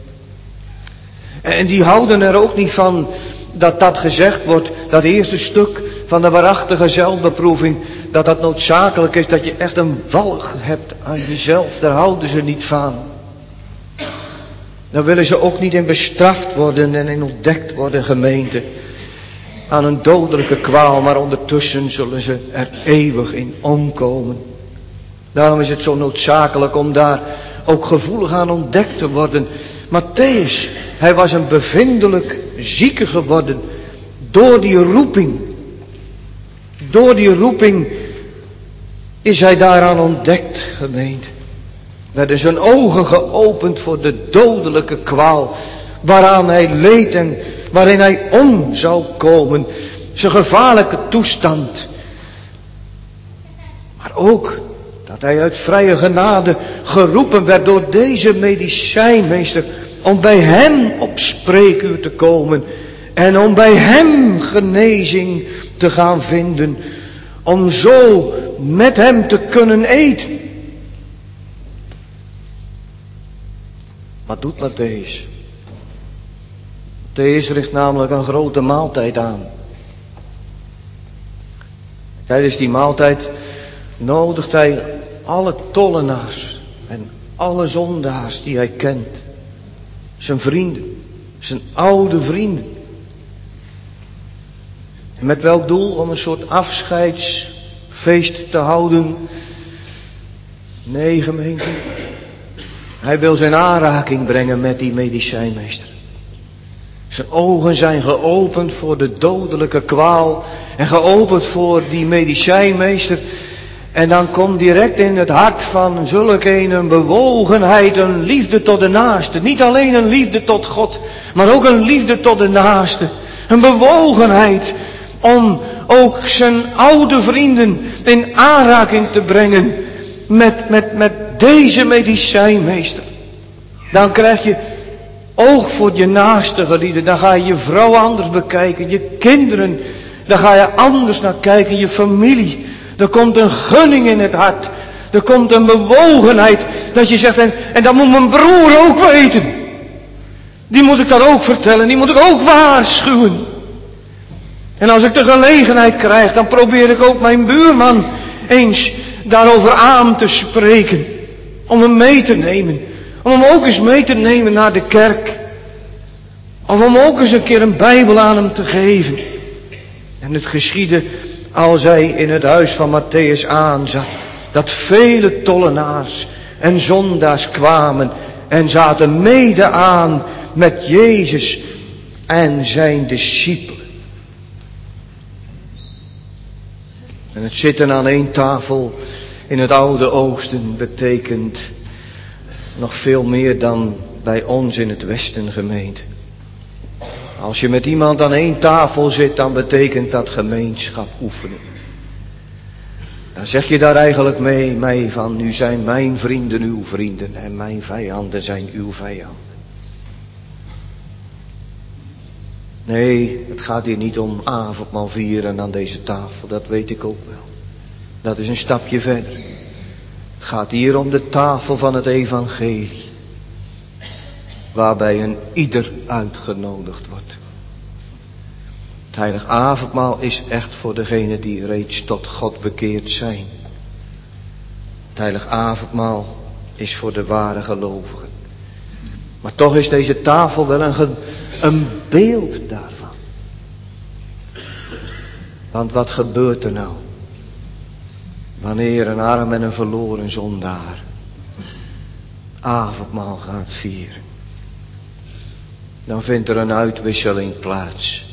En die houden er ook niet van dat gezegd wordt, dat eerste stuk van de waarachtige zelfbeproeving, dat noodzakelijk is dat je echt een walg hebt aan jezelf. Daar houden ze niet van. Daar willen ze ook niet in bestraft worden en in ontdekt worden, gemeente. Aan een dodelijke kwaal, maar ondertussen zullen ze er eeuwig in omkomen. Daarom is het zo noodzakelijk om daar ook gevoelig aan ontdekt te worden. Matthäus, hij was een bevindelijk zieke geworden door die roeping. Door die roeping is hij daaraan ontdekt, gemeente. Werden zijn ogen geopend voor de dodelijke kwaal waaraan hij leed en waarin hij om zou komen. Zijn gevaarlijke toestand. Maar ook dat hij uit vrije genade geroepen werd door deze medicijnmeester om bij hem op spreekuur te komen en om bij hem genezing te gaan vinden, om zo met hem te kunnen eten. Wat doet Matthäus? Matthäus richt namelijk een grote maaltijd aan. Tijdens die maaltijd nodigt hij alle tollenaars en alle zondaars die hij kent. Zijn vrienden, zijn oude vrienden. En met welk doel? Om een soort afscheidsfeest te houden? Nee, gemeente. Hij wil zijn aanraking brengen met die medicijnmeester. Zijn ogen zijn geopend voor de dodelijke kwaal en geopend voor die medicijnmeester. En dan komt direct in het hart van zulk een bewogenheid, een liefde tot de naaste. Niet alleen een liefde tot God, maar ook een liefde tot de naaste. Een bewogenheid om ook zijn oude vrienden in aanraking te brengen met deze medicijnmeester. Dan krijg je oog voor je naaste gelieden. Dan ga je je vrouw anders bekijken, je kinderen. Dan ga je anders naar kijken, je familie. Er komt een gunning in het hart. Er komt een bewogenheid dat je zegt, en dat moet mijn broer ook weten. Die moet ik dat ook vertellen, die moet ik ook waarschuwen. En als ik de gelegenheid krijg, dan probeer ik ook mijn buurman eens daarover aan te spreken. Om hem mee te nemen. Om hem ook eens mee te nemen naar de kerk. Of om ook eens een keer een Bijbel aan hem te geven. En het geschiedde als hij in het huis van Matthäus aanzat. Dat vele tollenaars en zondaars kwamen en zaten mede aan met Jezus en zijn discipelen. En het zitten aan één tafel in het Oude Oosten betekent nog veel meer dan bij ons in het Westen, gemeente. Als je met iemand aan één tafel zit, dan betekent dat gemeenschap oefenen. Dan zeg je daar eigenlijk mee van, nu zijn mijn vrienden uw vrienden en mijn vijanden zijn uw vijanden. Nee, het gaat hier niet om avondmaal vieren aan deze tafel, dat weet ik ook wel. Dat is een stapje verder. Het gaat hier om de tafel van het evangelie. Waarbij een ieder uitgenodigd wordt. Het heilig avondmaal is echt voor degenen die reeds tot God bekeerd zijn. Het heilig avondmaal is voor de ware gelovigen. Maar toch is deze tafel wel een beeld daarvan. Want wat gebeurt er nou? Wanneer een arm en een verloren zondaar avondmaal gaat vieren. Dan vindt er een uitwisseling plaats.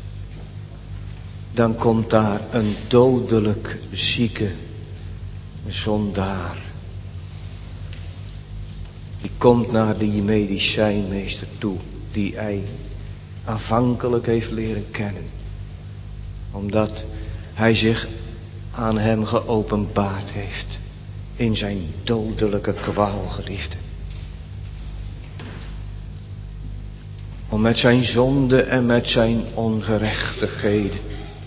Dan komt daar een dodelijk zieke zondaar. Die komt naar die medicijnmeester toe, die hij aanvankelijk heeft leren kennen. Omdat hij zich aan hem geopenbaard heeft in zijn dodelijke kwaal, geliefde. Om met zijn zonde en met zijn ongerechtigheden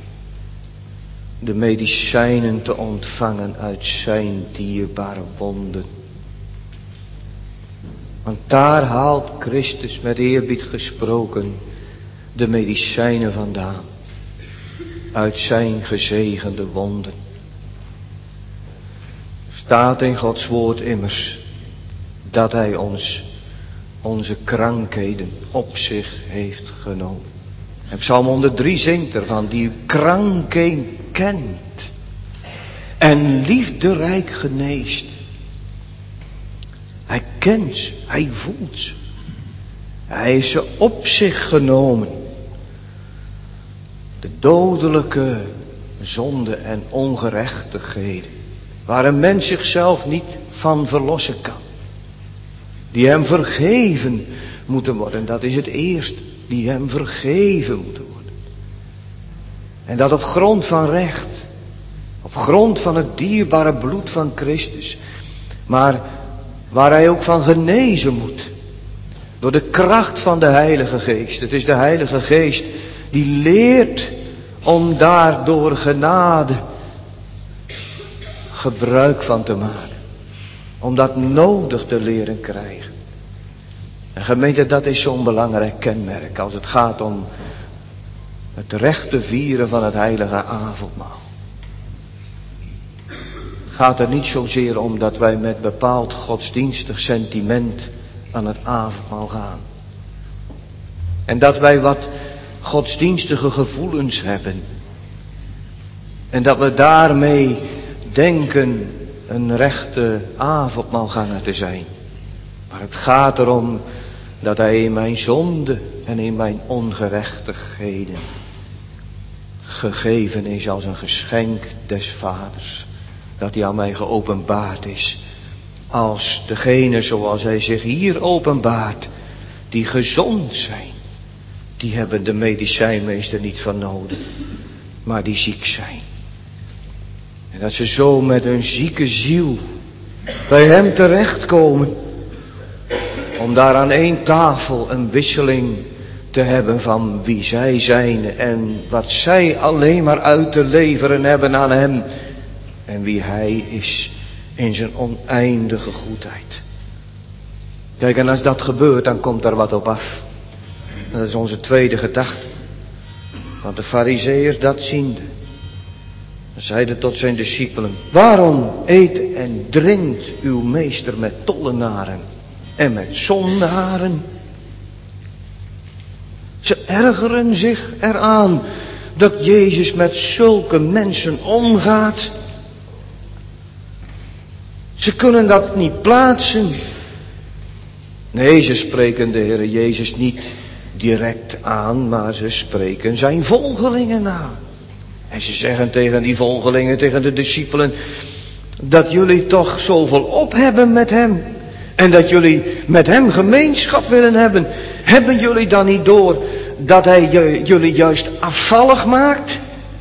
de medicijnen te ontvangen uit zijn dierbare wonden. Want daar haalt Christus met eerbied gesproken de medicijnen vandaan. Uit zijn gezegende wonden. Staat in Gods woord immers dat hij onze krankheden op zich heeft genomen. En Psalm 103 zingt ervan, die krankheid kent. En liefderijk geneest. Hij kent ze, hij voelt ze. Hij heeft ze op zich genomen. De dodelijke zonde en ongerechtigheden, waar een mens zichzelf niet van verlossen kan. Die hem vergeven moeten worden, dat is het eerste. Die hem vergeven moeten worden. En dat op grond van recht. Op grond van het dierbare bloed van Christus. Maar waar hij ook van genezen moet. Door de kracht van de Heilige Geest. Het is de Heilige Geest die leert om daar door genade gebruik van te maken. Om dat nodig te leren krijgen. En gemeente, dat is zo'n belangrijk kenmerk als het gaat om het rechte vieren van het heilige avondmaal. Gaat er niet zozeer om dat wij met bepaald godsdienstig sentiment aan het avondmaal gaan. En dat wij wat godsdienstige gevoelens hebben. En dat we daarmee denken een rechte avondmaalganger te zijn. Maar het gaat erom dat hij in mijn zonde en in mijn ongerechtigheden gegeven is als een geschenk des Vaders. Dat hij aan mij geopenbaard is. Als degene zoals hij zich hier openbaart, die gezond zijn. Die hebben de medicijnmeester niet van nodig, maar die ziek zijn. En dat ze zo met hun zieke ziel bij hem terechtkomen. Om daar aan één tafel een wisseling te hebben van wie zij zijn en wat zij alleen maar uit te leveren hebben aan hem. En wie hij is in zijn oneindige goedheid. Kijk, en als dat gebeurt, dan komt er wat op af. En dat is onze tweede gedachte. Want de Farizeeërs dat ziende, zeiden tot zijn discipelen: waarom eet en drinkt uw meester met tollenaren en met zondaren? Ze ergeren zich eraan dat Jezus met zulke mensen omgaat. Ze kunnen dat niet plaatsen. Nee, ze spreken de Heer Jezus niet direct aan, maar ze spreken zijn volgelingen aan. En ze zeggen tegen die volgelingen, tegen de discipelen, dat jullie toch zoveel op hebben met hem. En dat jullie met hem gemeenschap willen hebben. Hebben jullie dan niet door dat hij jullie juist afvallig maakt?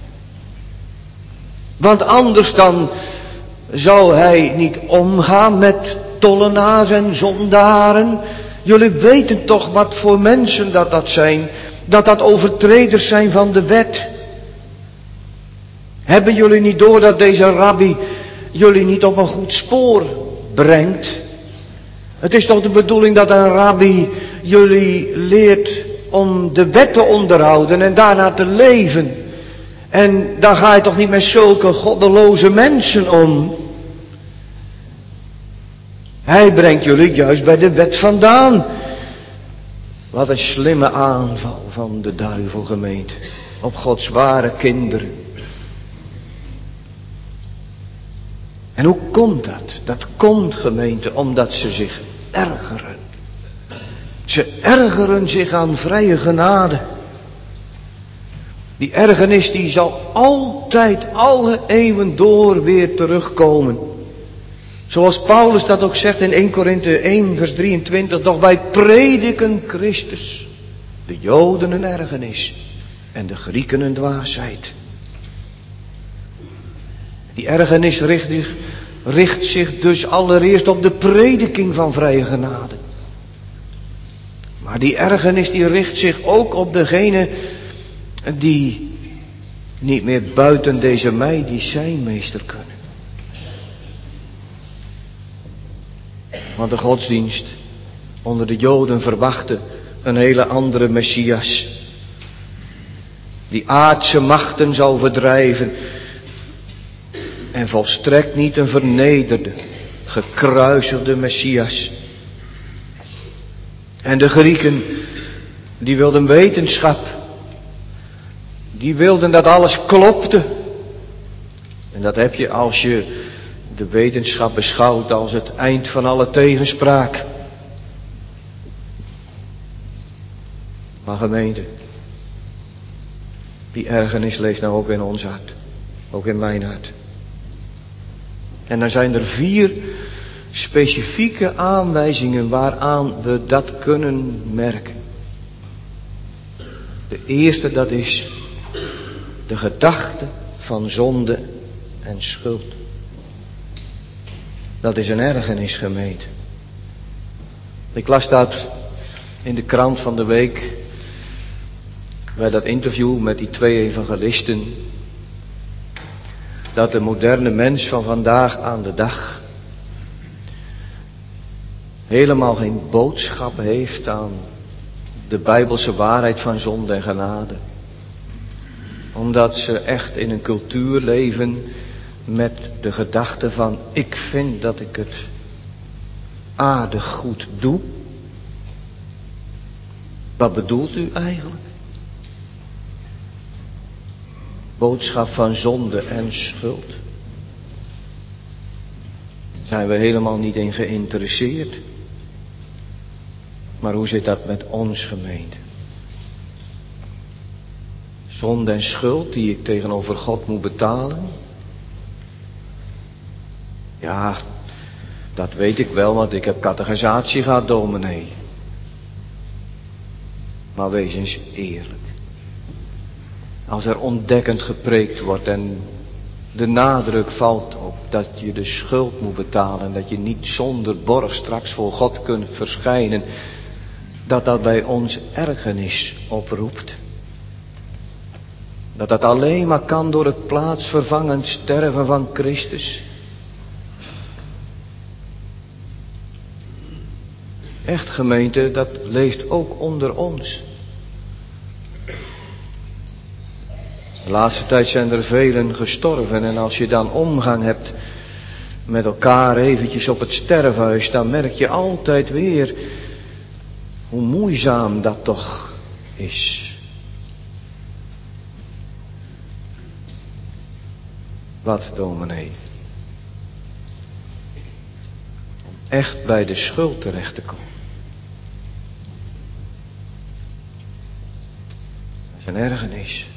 Want anders dan zou hij niet omgaan met tollenaars en zondaren. Jullie weten toch wat voor mensen dat zijn. Dat overtreders zijn van de wet. Hebben jullie niet door dat deze rabbi jullie niet op een goed spoor brengt? Het is toch de bedoeling dat een rabbi jullie leert om de wet te onderhouden en daarna te leven. En dan ga je toch niet met zulke goddeloze mensen om. Hij brengt jullie juist bij de wet vandaan. Wat een slimme aanval van de duivel, gemeente, op Gods ware kinderen. En hoe komt dat? Dat komt, gemeente, omdat ze zich ergeren. Ze ergeren zich aan vrije genade. Die ergernis die zal altijd, alle eeuwen door weer terugkomen. Zoals Paulus dat ook zegt in 1 Korinthe 1 vers 23. Doch wij prediken Christus. De Joden een ergernis. En de Grieken een dwaasheid. Die ergernis richt zich dus allereerst op de prediking van vrije genade. Maar die ergernis die richt zich ook op degene die niet meer buiten deze medicijnmeester kunnen. Want de godsdienst onder de Joden verwachtte een hele andere Messias. Die aardse machten zou verdrijven. En volstrekt niet een vernederde, gekruisigde Messias. En de Grieken, die wilden wetenschap. Die wilden dat alles klopte. En dat heb je als je de wetenschap beschouwt als het eind van alle tegenspraak. Maar gemeente, die ergernis leeft nou ook in ons hart. Ook in mijn hart. En dan zijn er 4 specifieke aanwijzingen waaraan we dat kunnen merken. De eerste, dat is de gedachte van zonde en schuld. Dat is een ergernis, gemeente. Ik las dat in de krant van de week, bij dat interview met die 2 evangelisten, dat de moderne mens van vandaag aan de dag helemaal geen boodschap heeft aan de Bijbelse waarheid van zonde en genade. Omdat ze echt in een cultuur leven met de gedachte van: ik vind dat ik het aardig goed doe. Wat bedoelt u eigenlijk? Boodschap van zonde en schuld. Zijn we helemaal niet in geïnteresseerd. Maar hoe zit dat met ons, gemeente? Zonde en schuld die ik tegenover God moet betalen? Ja, dat weet ik wel, want ik heb catechisatie gehad, dominee. Maar wees eens eerlijk. Als er ontdekkend gepreekt wordt en de nadruk valt op dat je de schuld moet betalen en dat je niet zonder borg straks voor God kunt verschijnen, dat bij ons ergernis oproept. Dat alleen maar kan door het plaatsvervangend sterven van Christus. Echt, gemeente, dat leeft ook onder ons. De laatste tijd zijn er velen gestorven en als je dan omgang hebt met elkaar eventjes op het sterfhuis, dan merk je altijd weer hoe moeizaam dat toch is. Wat, dominee? Om echt bij de schuld terecht te komen. Dat is een ergernis.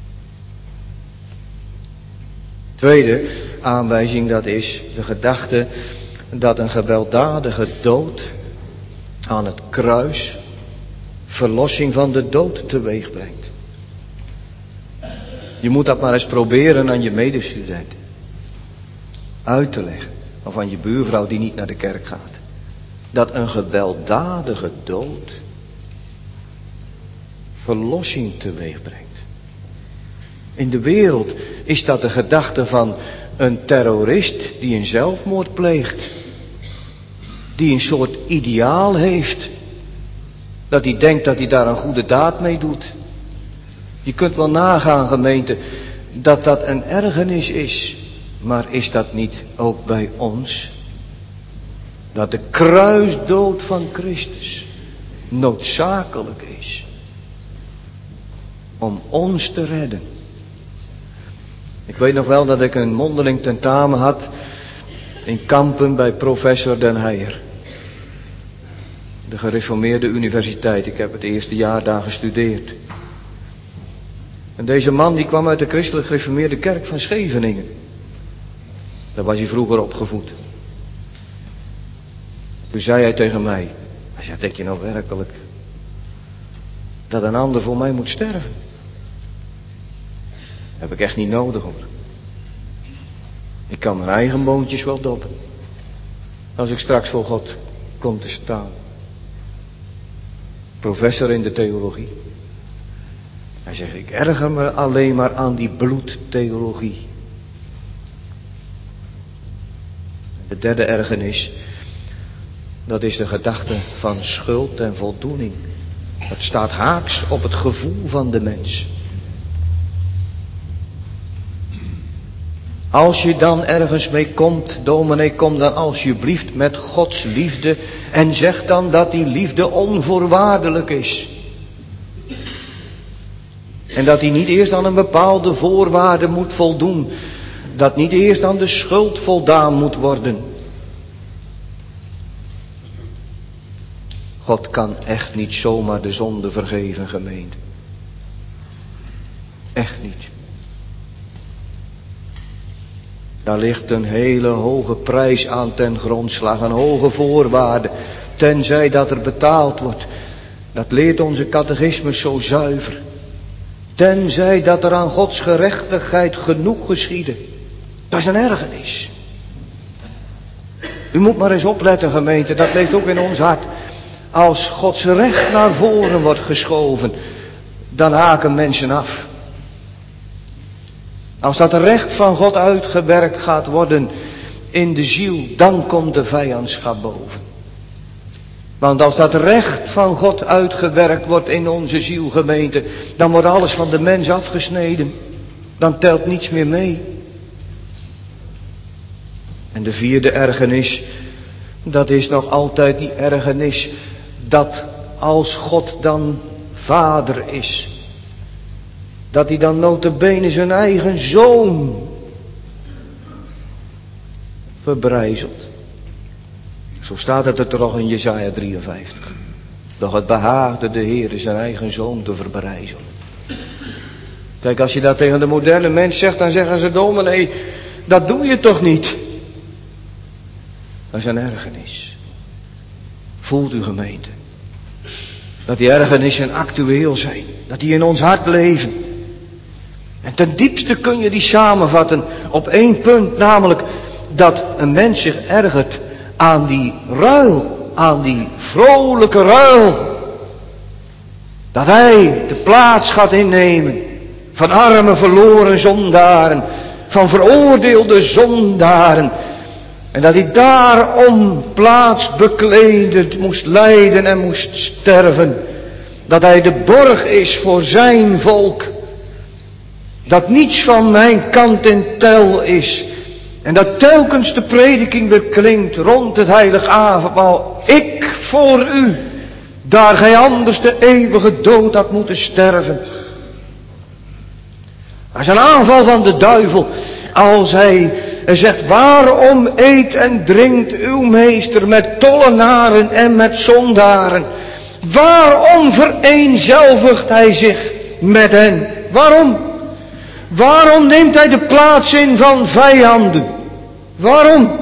Tweede aanwijzing, dat is de gedachte dat een gewelddadige dood aan het kruis verlossing van de dood teweeg brengt. Je moet dat maar eens proberen aan je medestudenten uit te leggen, of aan je buurvrouw die niet naar de kerk gaat, dat een gewelddadige dood verlossing teweeg brengt. In de wereld is dat de gedachte van een terrorist die een zelfmoord pleegt. Die een soort ideaal heeft. Dat hij denkt dat hij daar een goede daad mee doet. Je kunt wel nagaan, gemeente, dat dat een ergernis is. Maar is dat niet ook bij ons? Dat de kruisdood van Christus noodzakelijk is. Om ons te redden. Ik weet nog wel dat ik een mondeling tentamen had in Kampen bij professor Den Heijer. De gereformeerde universiteit. Ik heb het eerste jaar daar gestudeerd. En deze man die kwam uit de christelijk gereformeerde kerk van Scheveningen. Daar was hij vroeger opgevoed. Toen zei hij tegen mij: denk je nou werkelijk dat een ander voor mij moet sterven? Heb ik echt niet nodig, hoor. Ik kan mijn eigen boontjes wel doppen. Als ik straks voor God kom te staan. Professor in de theologie. Hij zegt: ik erger me alleen maar aan die bloedtheologie. De derde ergernis, dat is de gedachte van schuld en voldoening. Dat staat haaks op het gevoel van de mens. Als je dan ergens mee komt, dominee, kom dan alsjeblieft met Gods liefde en zeg dan dat die liefde onvoorwaardelijk is. En dat hij niet eerst aan een bepaalde voorwaarde moet voldoen. dat niet eerst aan de schuld voldaan moet worden. God kan echt niet zomaar de zonde vergeven, gemeente. Echt niet. Daar ligt een hele hoge prijs aan ten grondslag, een hoge voorwaarde, tenzij dat er betaald wordt. Dat leert onze catechismus zo zuiver. Tenzij dat er aan Gods gerechtigheid genoeg geschiedde. Dat is een ergernis. U moet maar eens opletten, gemeente, dat leeft ook in ons hart. Als Gods recht naar voren wordt geschoven, dan haken mensen af. Als dat recht van God uitgewerkt gaat worden in de ziel, dan komt de vijandschap boven. Want als dat recht van God uitgewerkt wordt in onze ziel, gemeente, dan wordt alles van de mens afgesneden. Dan telt niets meer mee. En de vierde ergernis, dat is nog altijd die ergernis dat als God dan vader is, dat hij dan nota bene zijn eigen zoon verbrijzelt. Zo staat het er toch in Jesaja 53. Doch het behaagde de Heer zijn eigen zoon te verbrijzelen. Kijk, als je dat tegen de moderne mens zegt, dan zeggen ze: dominee, dat doe je toch niet? Dat is een ergernis. Voelt u, gemeente, dat die ergernissen actueel zijn, dat die in ons hart leven. En ten diepste kun je die samenvatten op één punt, namelijk dat een mens zich ergert aan die ruil, aan die vrolijke ruil. Dat hij de plaats gaat innemen van arme verloren zondaren, van veroordeelde zondaren. En dat hij daarom plaats bekledend moest lijden en moest sterven. Dat hij de borg is voor zijn volk. Dat niets van mijn kant in tel is. En dat telkens de prediking weer klinkt rond het heilige avondmaal. Ik voor u, daar gij anders de eeuwige dood had moeten sterven. Dat is een aanval van de duivel. Als hij zegt: waarom eet en drinkt uw meester met tollenaren en met zondaren? Waarom vereenzelvigt hij zich met hen? Waarom? Waarom neemt hij de plaats in van vijanden? Waarom?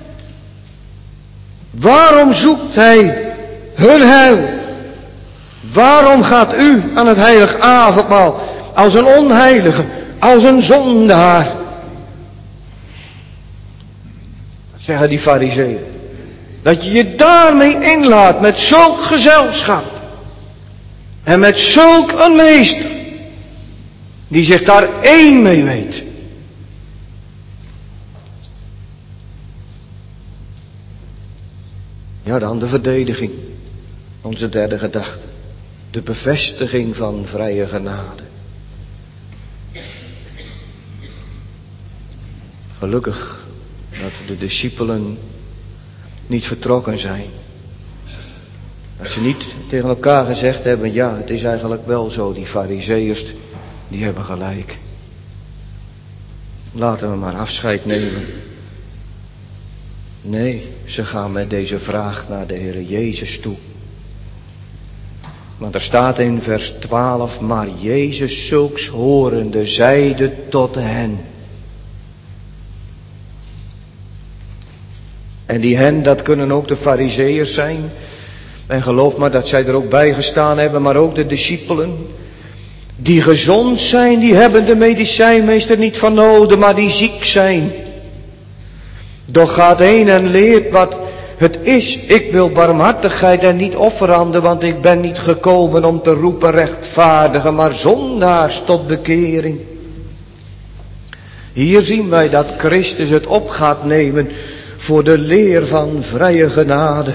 Waarom zoekt hij hun heil? Waarom gaat u aan het heilig avondmaal als een onheilige, als een zondaar? Dat zeggen die farizeeën. Dat je je daarmee inlaat met zulk gezelschap. En met zulk een meester. Die zich daar één mee weet. Ja, dan de verdediging. Onze derde gedachte. De bevestiging van vrije genade. Gelukkig dat de discipelen niet vertrokken zijn. Dat ze niet tegen elkaar gezegd hebben: ja, het is eigenlijk wel zo, die farizeeërs, die hebben gelijk. Laten we maar afscheid nemen. Nee, ze gaan met deze vraag naar de Heer Jezus toe. Want er staat in vers 12: maar Jezus zulks horende zeide tot hen. En die hen, dat kunnen ook de farizeeërs zijn. En geloof maar dat zij er ook bij gestaan hebben, maar ook de discipelen. Die gezond zijn, die hebben de medicijnmeester niet van nodig, maar die ziek zijn. Doch gaat heen en leert wat het is. Ik wil barmhartigheid en niet offeranden, want ik ben niet gekomen om te roepen rechtvaardigen, maar zondaars tot bekering. Hier zien wij dat Christus het op gaat nemen voor de leer van vrije genade.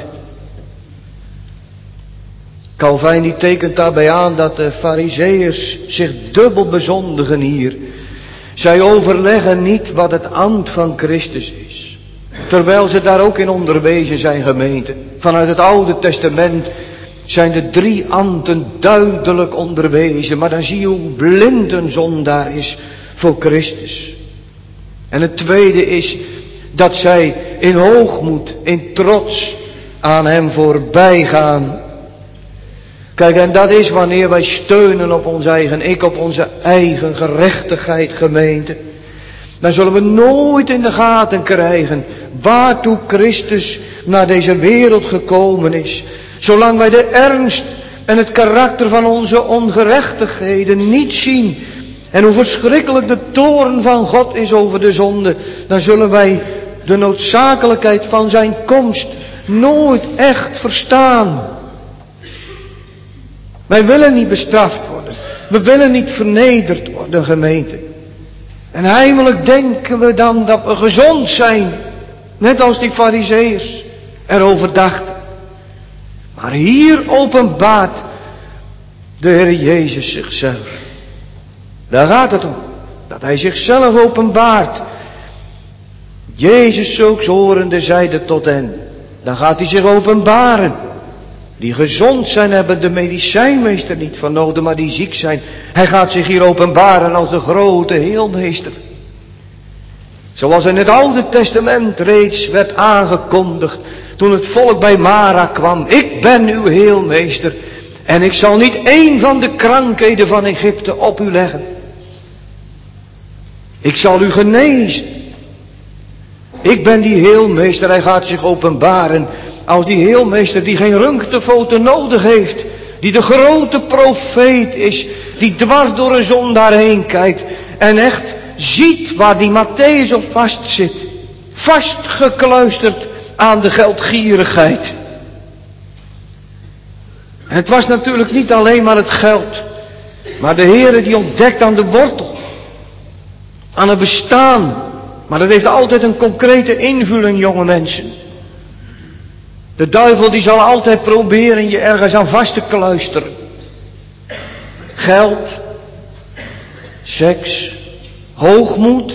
Calvijn die tekent daarbij aan dat de farizeeërs zich dubbel bezondigen hier. Zij overleggen niet wat het ambt van Christus is. Terwijl ze daar ook in onderwezen zijn, gemeente. Vanuit het Oude Testament zijn de 3 ambten duidelijk onderwezen. Maar dan zie je hoe blind een zondaar is voor Christus. En het tweede is dat zij in hoogmoed, in trots aan hem voorbij gaan. Kijk, en dat is wanneer wij steunen op ons eigen ik, op onze eigen gerechtigheid, gemeente. Dan zullen we nooit in de gaten krijgen waartoe Christus naar deze wereld gekomen is. Zolang wij de ernst en het karakter van onze ongerechtigheden niet zien. En hoe verschrikkelijk de toorn van God is over de zonde. Dan zullen wij de noodzakelijkheid van zijn komst nooit echt verstaan. Wij willen niet bestraft worden. We willen niet vernederd worden, gemeente. En heimelijk denken we dan dat we gezond zijn. Net als die farizeeërs erover dachten. Maar hier openbaart de Heer Jezus zichzelf. Daar gaat het om. Dat hij zichzelf openbaart. Jezus zulks horende zeide tot hen. Dan gaat hij zich openbaren. Die gezond zijn hebben de medicijnmeester niet van nodig, maar die ziek zijn. Hij gaat zich hier openbaren als de grote heelmeester. Zoals in het Oude Testament reeds werd aangekondigd toen het volk bij Mara kwam. Ik ben uw heelmeester en ik zal niet één van de krankheden van Egypte op u leggen. Ik zal u genezen. Ik ben die heelmeester, hij gaat zich openbaren als die heelmeester die geen röntgenfoto nodig heeft. Die de grote profeet is, die dwars door een zondaar heen kijkt en echt ziet waar die Matthäus op vast zit. Vastgekluisterd aan de geldgierigheid. En het was natuurlijk niet alleen maar het geld, maar de Heere die ontdekt aan de wortel, aan het bestaan. Maar dat heeft altijd een concrete invulling, jonge mensen. De duivel die zal altijd proberen je ergens aan vast te kluisteren. Geld, seks, hoogmoed.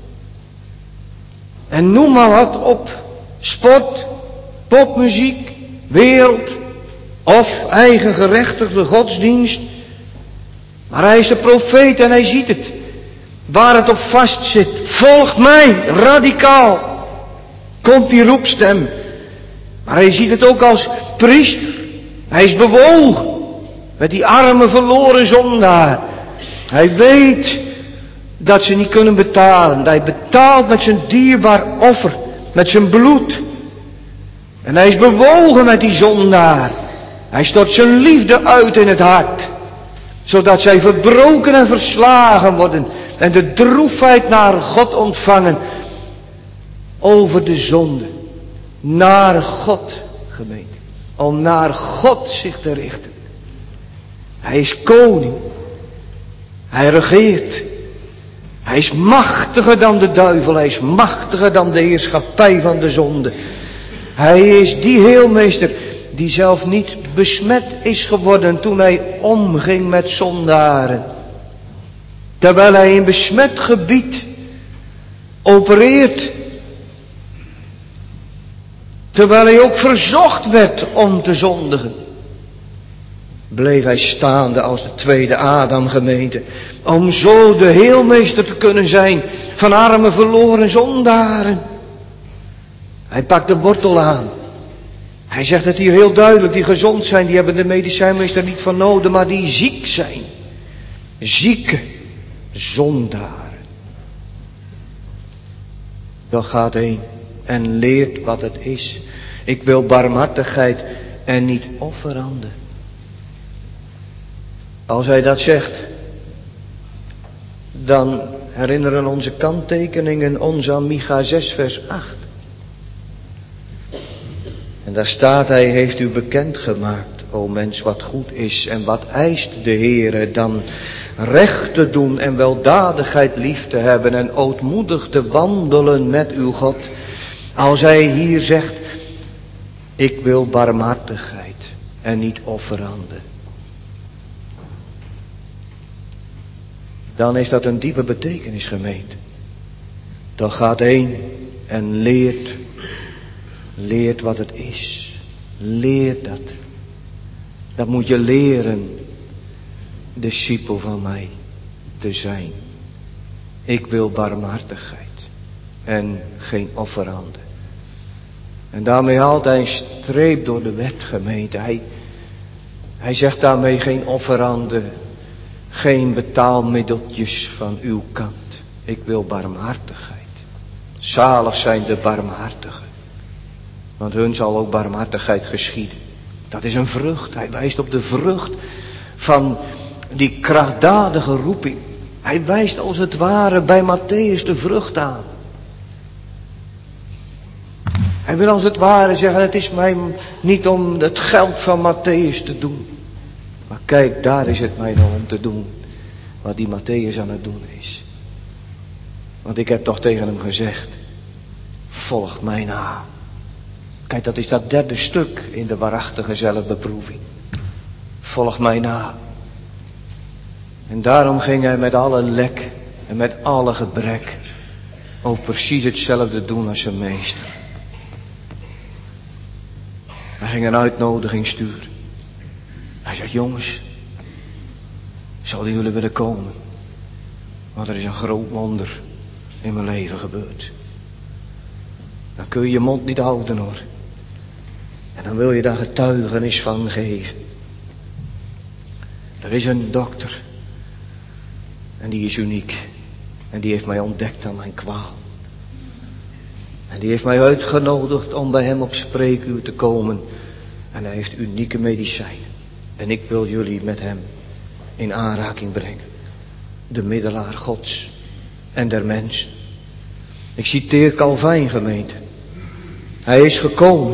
En noem maar wat op. Sport, popmuziek, wereld of eigengerechtigde godsdienst. Maar hij is de profeet en hij ziet het. Waar het op vast zit. Volg mij, radicaal. Komt die roepstem. Maar hij ziet het ook als priester. Hij is bewogen met die arme verloren zondaar. Hij weet dat ze niet kunnen betalen. Hij betaalt met zijn dierbaar offer, met zijn bloed. En hij is bewogen met die zondaar. Hij stort zijn liefde uit in het hart. Zodat zij verbroken en verslagen worden. En de droefheid naar God ontvangen. Over de zonde. Naar God, gemeente. Om naar God zich te richten. Hij is koning. Hij regeert. Hij is machtiger dan de duivel. Hij is machtiger dan de heerschappij van de zonde. Hij is die heelmeester die zelf niet besmet is geworden toen hij omging met zondaren. Terwijl hij in besmet gebied opereert. Terwijl hij ook verzocht werd om te zondigen. Bleef hij staande als de tweede Adam, gemeente. Om zo de heelmeester te kunnen zijn van arme verloren zondaren. Hij pakt de wortel aan. Hij zegt het hier heel duidelijk. Die gezond zijn, die hebben de medicijnmeester niet van nodig. Maar die ziek zijn. Zieke zondaren. Dan gaat heen en leert wat het is. Ik wil barmhartigheid en niet offeranden. Als hij dat zegt, dan herinneren onze kanttekeningen ons aan Micha 6 vers 8. En daar staat, hij heeft u bekendgemaakt, o mens, wat goed is. En wat eist de Heere dan? Recht te doen en weldadigheid lief te hebben en ootmoedig te wandelen met uw God. Als hij hier zegt, ik wil barmhartigheid en niet offeranden. Dan is dat een diepe betekenis, gemeente. Dan gaat heen en leert wat het is. Leer dat. Dat moet je leren, discipel van mij te zijn. Ik wil barmhartigheid en geen offeranden. En daarmee haalt hij een streep door de wet, gemeente. Hij zegt daarmee geen offeranden, geen betaalmiddeltjes van uw kant. Ik wil barmhartigheid. Zalig zijn de barmhartigen, want hun zal ook barmhartigheid geschieden. Dat is een vrucht. Hij wijst op de vrucht van die krachtdadige roeping. Hij wijst als het ware bij Mattheüs de vrucht aan. Hij wil als het ware zeggen, het is mij niet om het geld van Mattheüs te doen. Maar kijk, daar is het mij nou om te doen. Wat die Mattheüs aan het doen is. Want ik heb toch tegen hem gezegd, volg mij na. Kijk, dat is dat derde stuk in de waarachtige zelfbeproeving. Volg mij na. En daarom ging hij met alle lek en met alle gebrek ook precies hetzelfde doen als zijn meester. Hij ging een uitnodiging sturen. Hij zegt, jongens, zouden jullie willen komen? Want er is een groot wonder in mijn leven gebeurd. Dan kun je je mond niet houden hoor. En dan wil je daar getuigenis van geven. Er is een dokter. En die is uniek. En die heeft mij ontdekt aan mijn kwaal. En die heeft mij uitgenodigd om bij hem op spreekuur te komen. En hij heeft unieke medicijnen. En ik wil jullie met hem in aanraking brengen. De middelaar Gods en der mens. Ik citeer Calvijn, gemeente. Hij is gekomen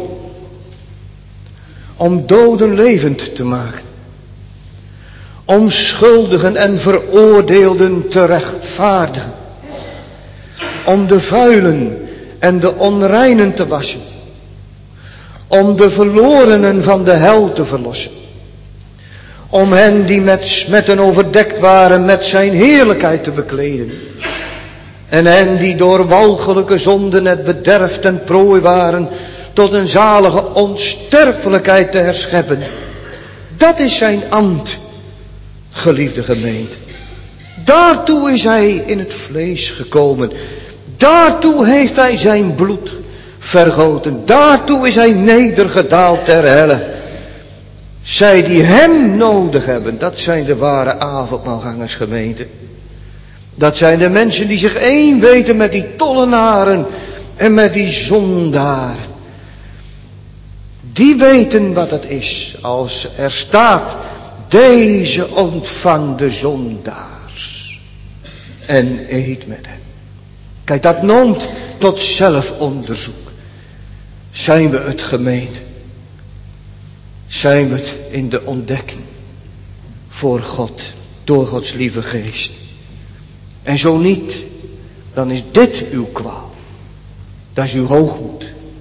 om doden levend te maken. Om schuldigen en veroordeelden te rechtvaardigen. Om de vuilen en de onreinen te wassen. Om de verlorenen van de hel te verlossen. Om hen die met smetten overdekt waren met zijn heerlijkheid te bekleden. En hen die door walgelijke zonden het bederf ten prooi waren, tot een zalige onsterfelijkheid te herscheppen. Dat is zijn ambt, geliefde gemeente. Daartoe is hij in het vlees gekomen. Daartoe heeft hij zijn bloed vergoten. Daartoe is hij nedergedaald ter helle. Zij die hem nodig hebben, dat zijn de ware avondmaalgangers, gemeente. Dat zijn de mensen die zich één weten met die tollenaren en met die zondaren. Die weten wat het is als er staat, deze ontvang de zondaars en eet met hen. Kijk, dat noomt tot zelfonderzoek. Zijn we het, gemeente? Zijn we het in de ontdekking voor God, door Gods lieve geest? En zo niet, dan is dit uw kwaal. Dat is uw hoogmoed.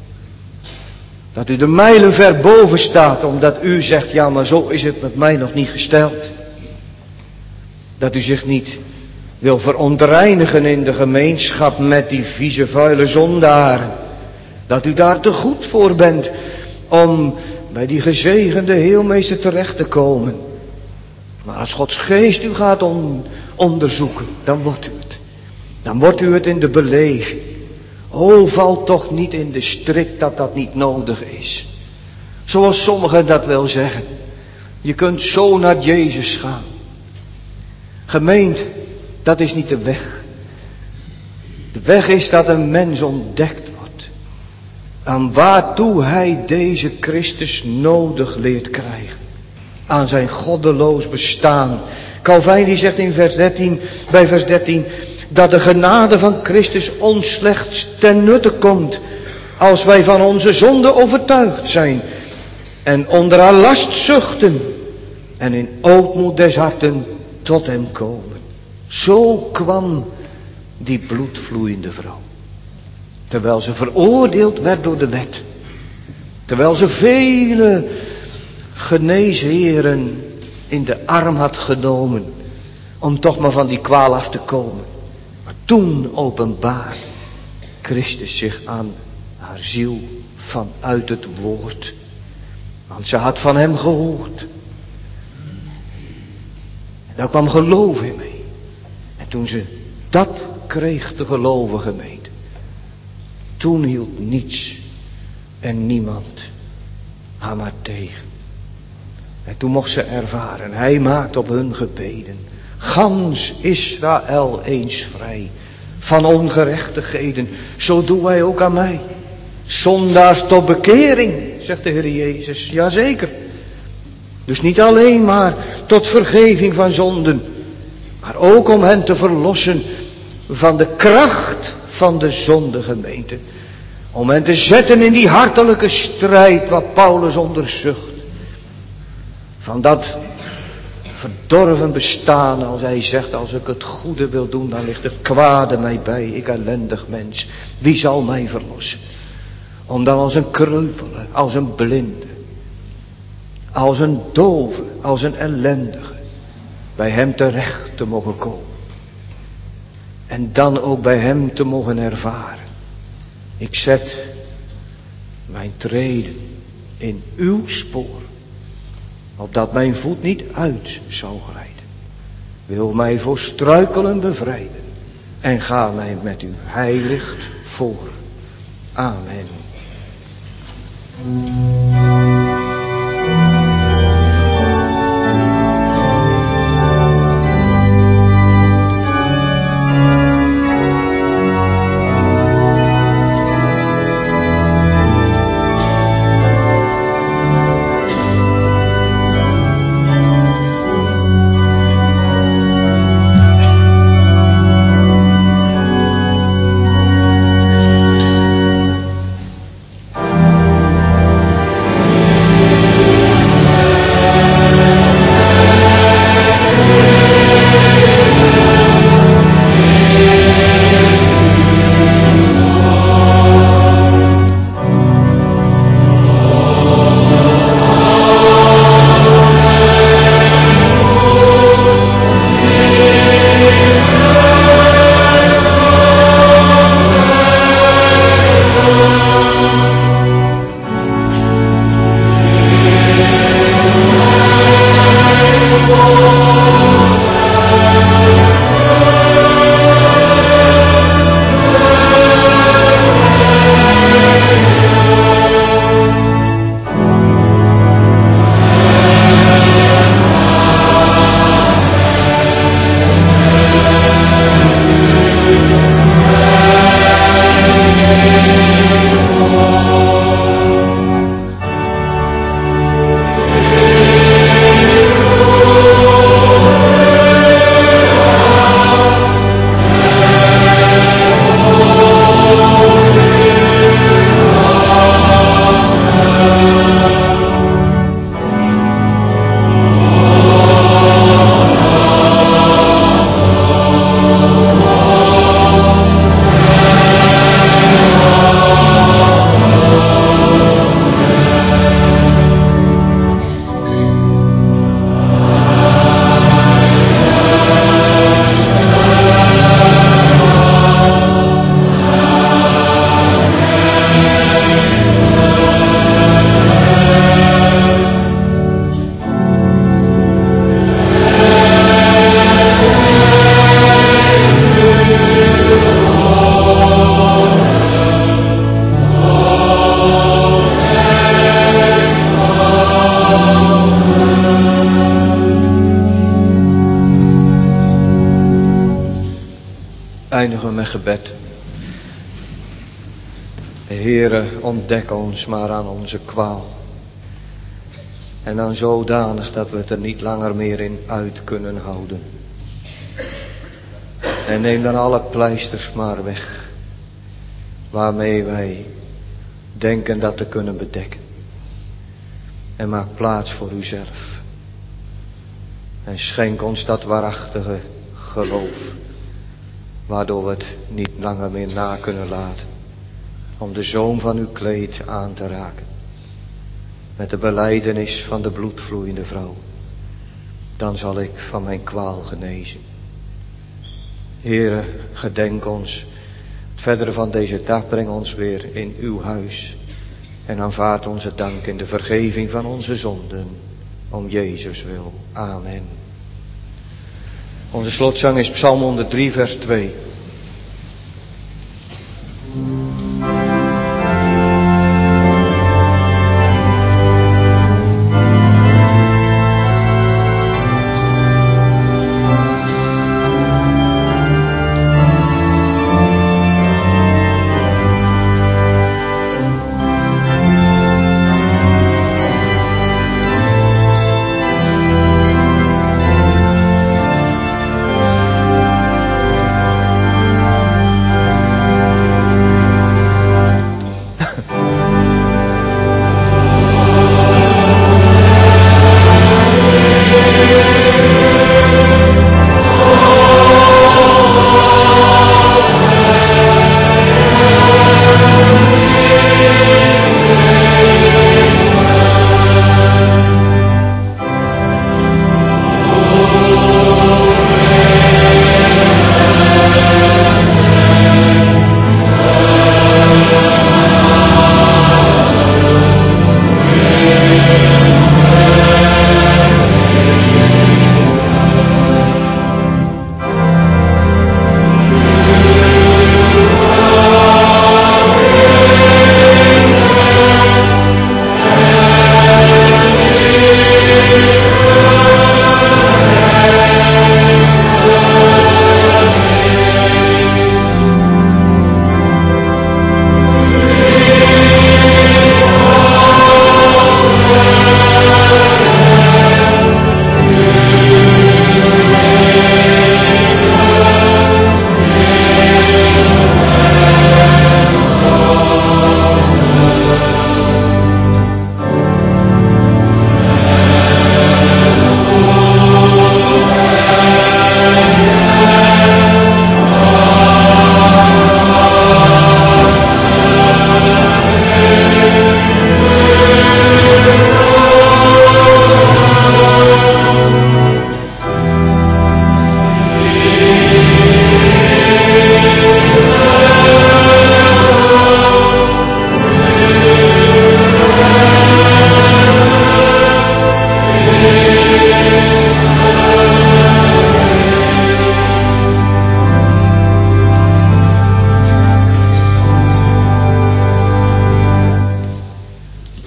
Dat u de mijlen ver boven staat, omdat u zegt, ja, maar zo is het met mij nog niet gesteld. Dat u zich niet wil verontreinigen in de gemeenschap met die vieze, vuile zondaren. Dat u daar te goed voor bent om bij die gezegende heelmeester terecht te komen. Maar als Gods geest u gaat onderzoeken, dan wordt u het. Dan wordt u het in de beleving. O, val toch niet in de strik dat dat niet nodig is. Zoals sommigen dat wel zeggen. Je kunt zo naar Jezus gaan. Gemeente, dat is niet de weg. De weg is dat een mens ontdekt wordt. Aan waartoe hij deze Christus nodig leert krijgen. Aan zijn goddeloos bestaan. Calvijn die zegt in bij vers 13... dat de genade van Christus ons slechts ten nutte komt als wij van onze zonde overtuigd zijn en onder haar last zuchten en in ootmoed des harten tot hem komen. Zo kwam die bloedvloeiende vrouw. Terwijl ze veroordeeld werd door de wet. Terwijl ze vele geneesheren in de arm had genomen om toch maar van die kwaal af te komen. Maar toen openbaarde Christus zich aan haar ziel vanuit het woord. Want ze had van hem gehoord. En daar kwam geloof in mee. En toen ze dat kreeg te geloven, gemeente, toen hield niets en niemand haar maar tegen. En toen mocht ze ervaren, hij maakt op hun gebeden gans Israël eens vrij van ongerechtigheden. Zo doe hij ook aan mij. Zondaars tot bekering, zegt de Heer Jezus. Jazeker. Dus niet alleen maar tot vergeving van zonden, maar ook om hen te verlossen van de kracht van de zondegemeente. Om hen te zetten in die hartelijke strijd wat Paulus onderzucht. Van dat verdorven bestaan, als hij zegt, als ik het goede wil doen, dan ligt het kwade mij bij, ik ellendig mens. Wie zal mij verlossen? Om dan als een kreupele, als een blinde, als een dove, als een ellendige, bij hem terecht te mogen komen. En dan ook bij hem te mogen ervaren. Ik zet mijn treden in uw spoor, opdat mijn voet niet uit zou glijden. Wil mij voor struikelen bevrijden en ga mij met uw heiligt voor. Amen. Eindigen we met gebed. Heere, ontdek ons maar aan onze kwaal. En dan zodanig dat we het er niet langer meer in uit kunnen houden. En neem dan alle pleisters maar weg, waarmee wij denken dat te kunnen bedekken. En maak plaats voor uzelf. En schenk ons dat waarachtige geloof, waardoor we het niet langer meer na kunnen laten om de zoom van uw kleed aan te raken. Met de belijdenis van de bloedvloeiende vrouw. Dan zal ik van mijn kwaal genezen. Heere, gedenk ons. Het verdere van deze dag breng ons weer in uw huis. En aanvaard onze dank in de vergeving van onze zonden. Om Jezus wil. Amen. Onze slotzang is Psalm 103 vers 2.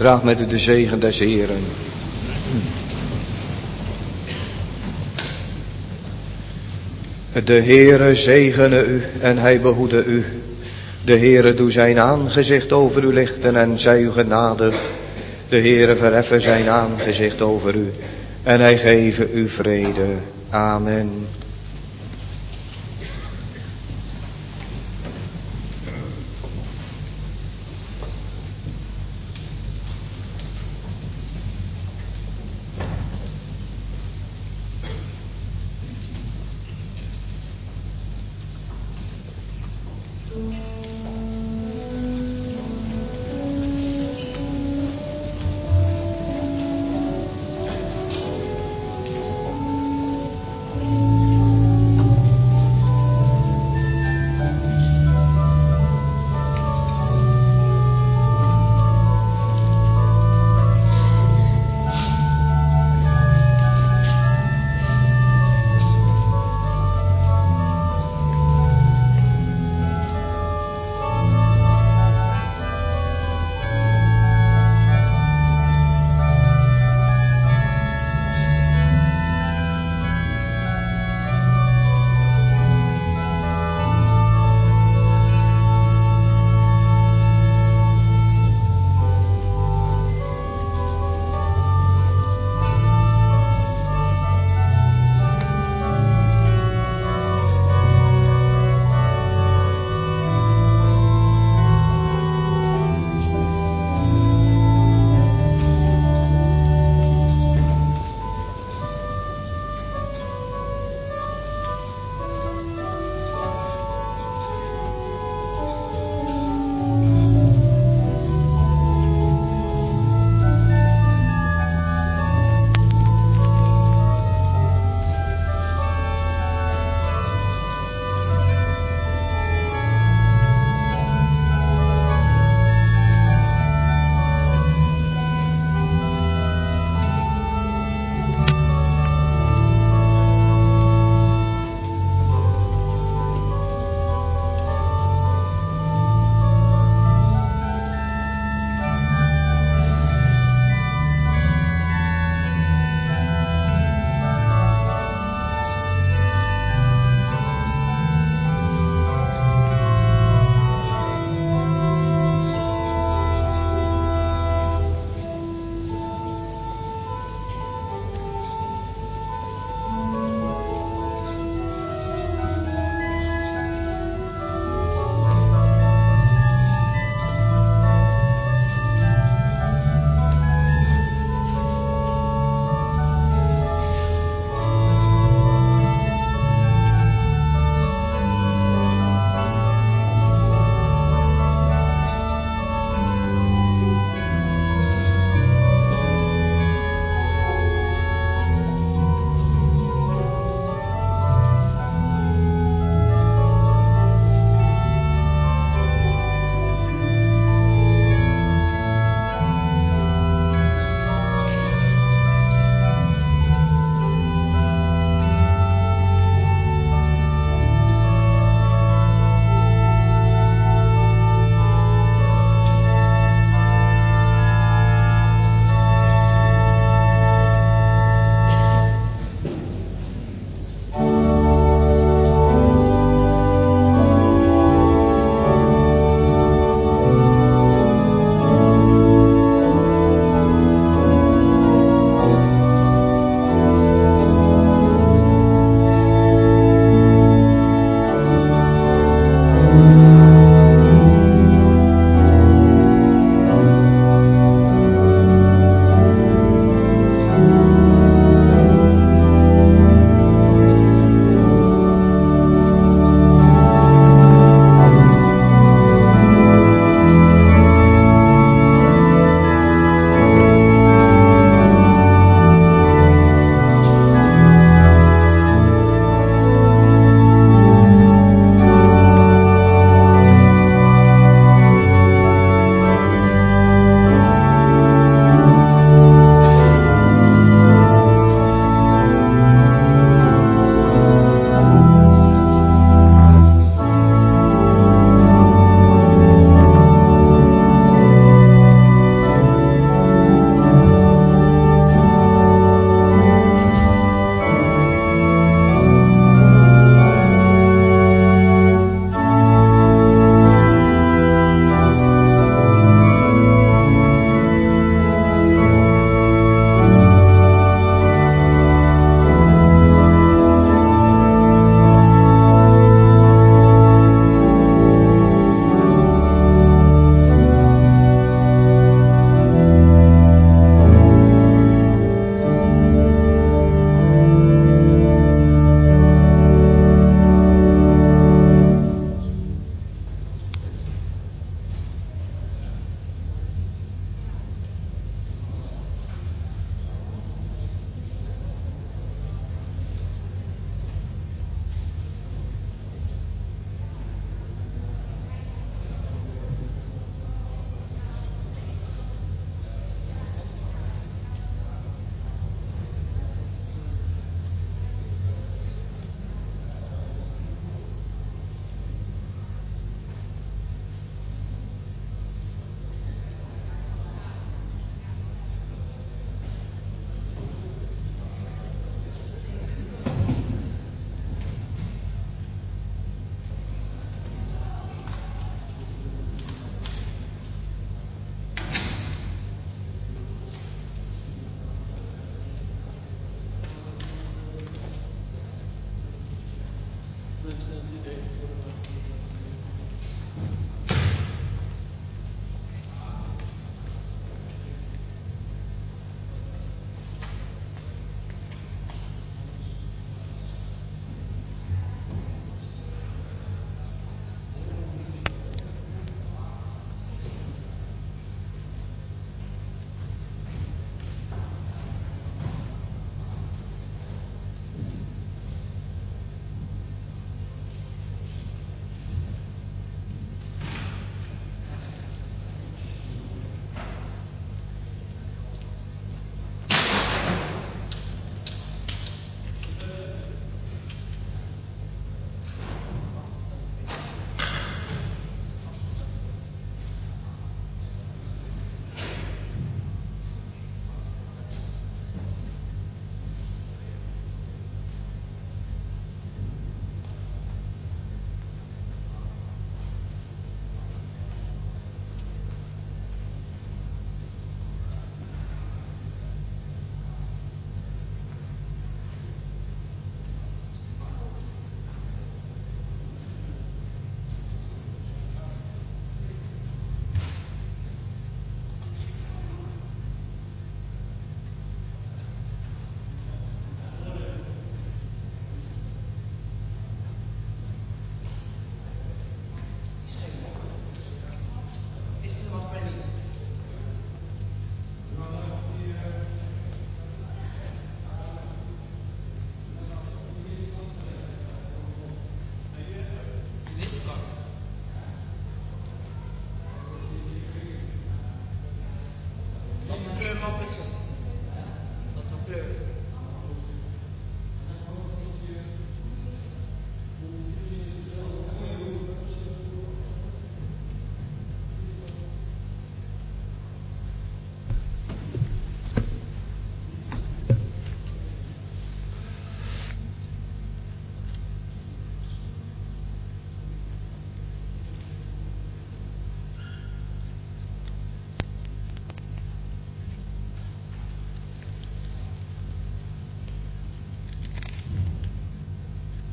draag met u de zegen des Heeren. De Heere zegene u en hij behoede u. De Heere doe zijn aangezicht over u lichten en zij u genadig. De Heere verheffen zijn aangezicht over u en hij geven u vrede. Amen.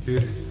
Heer,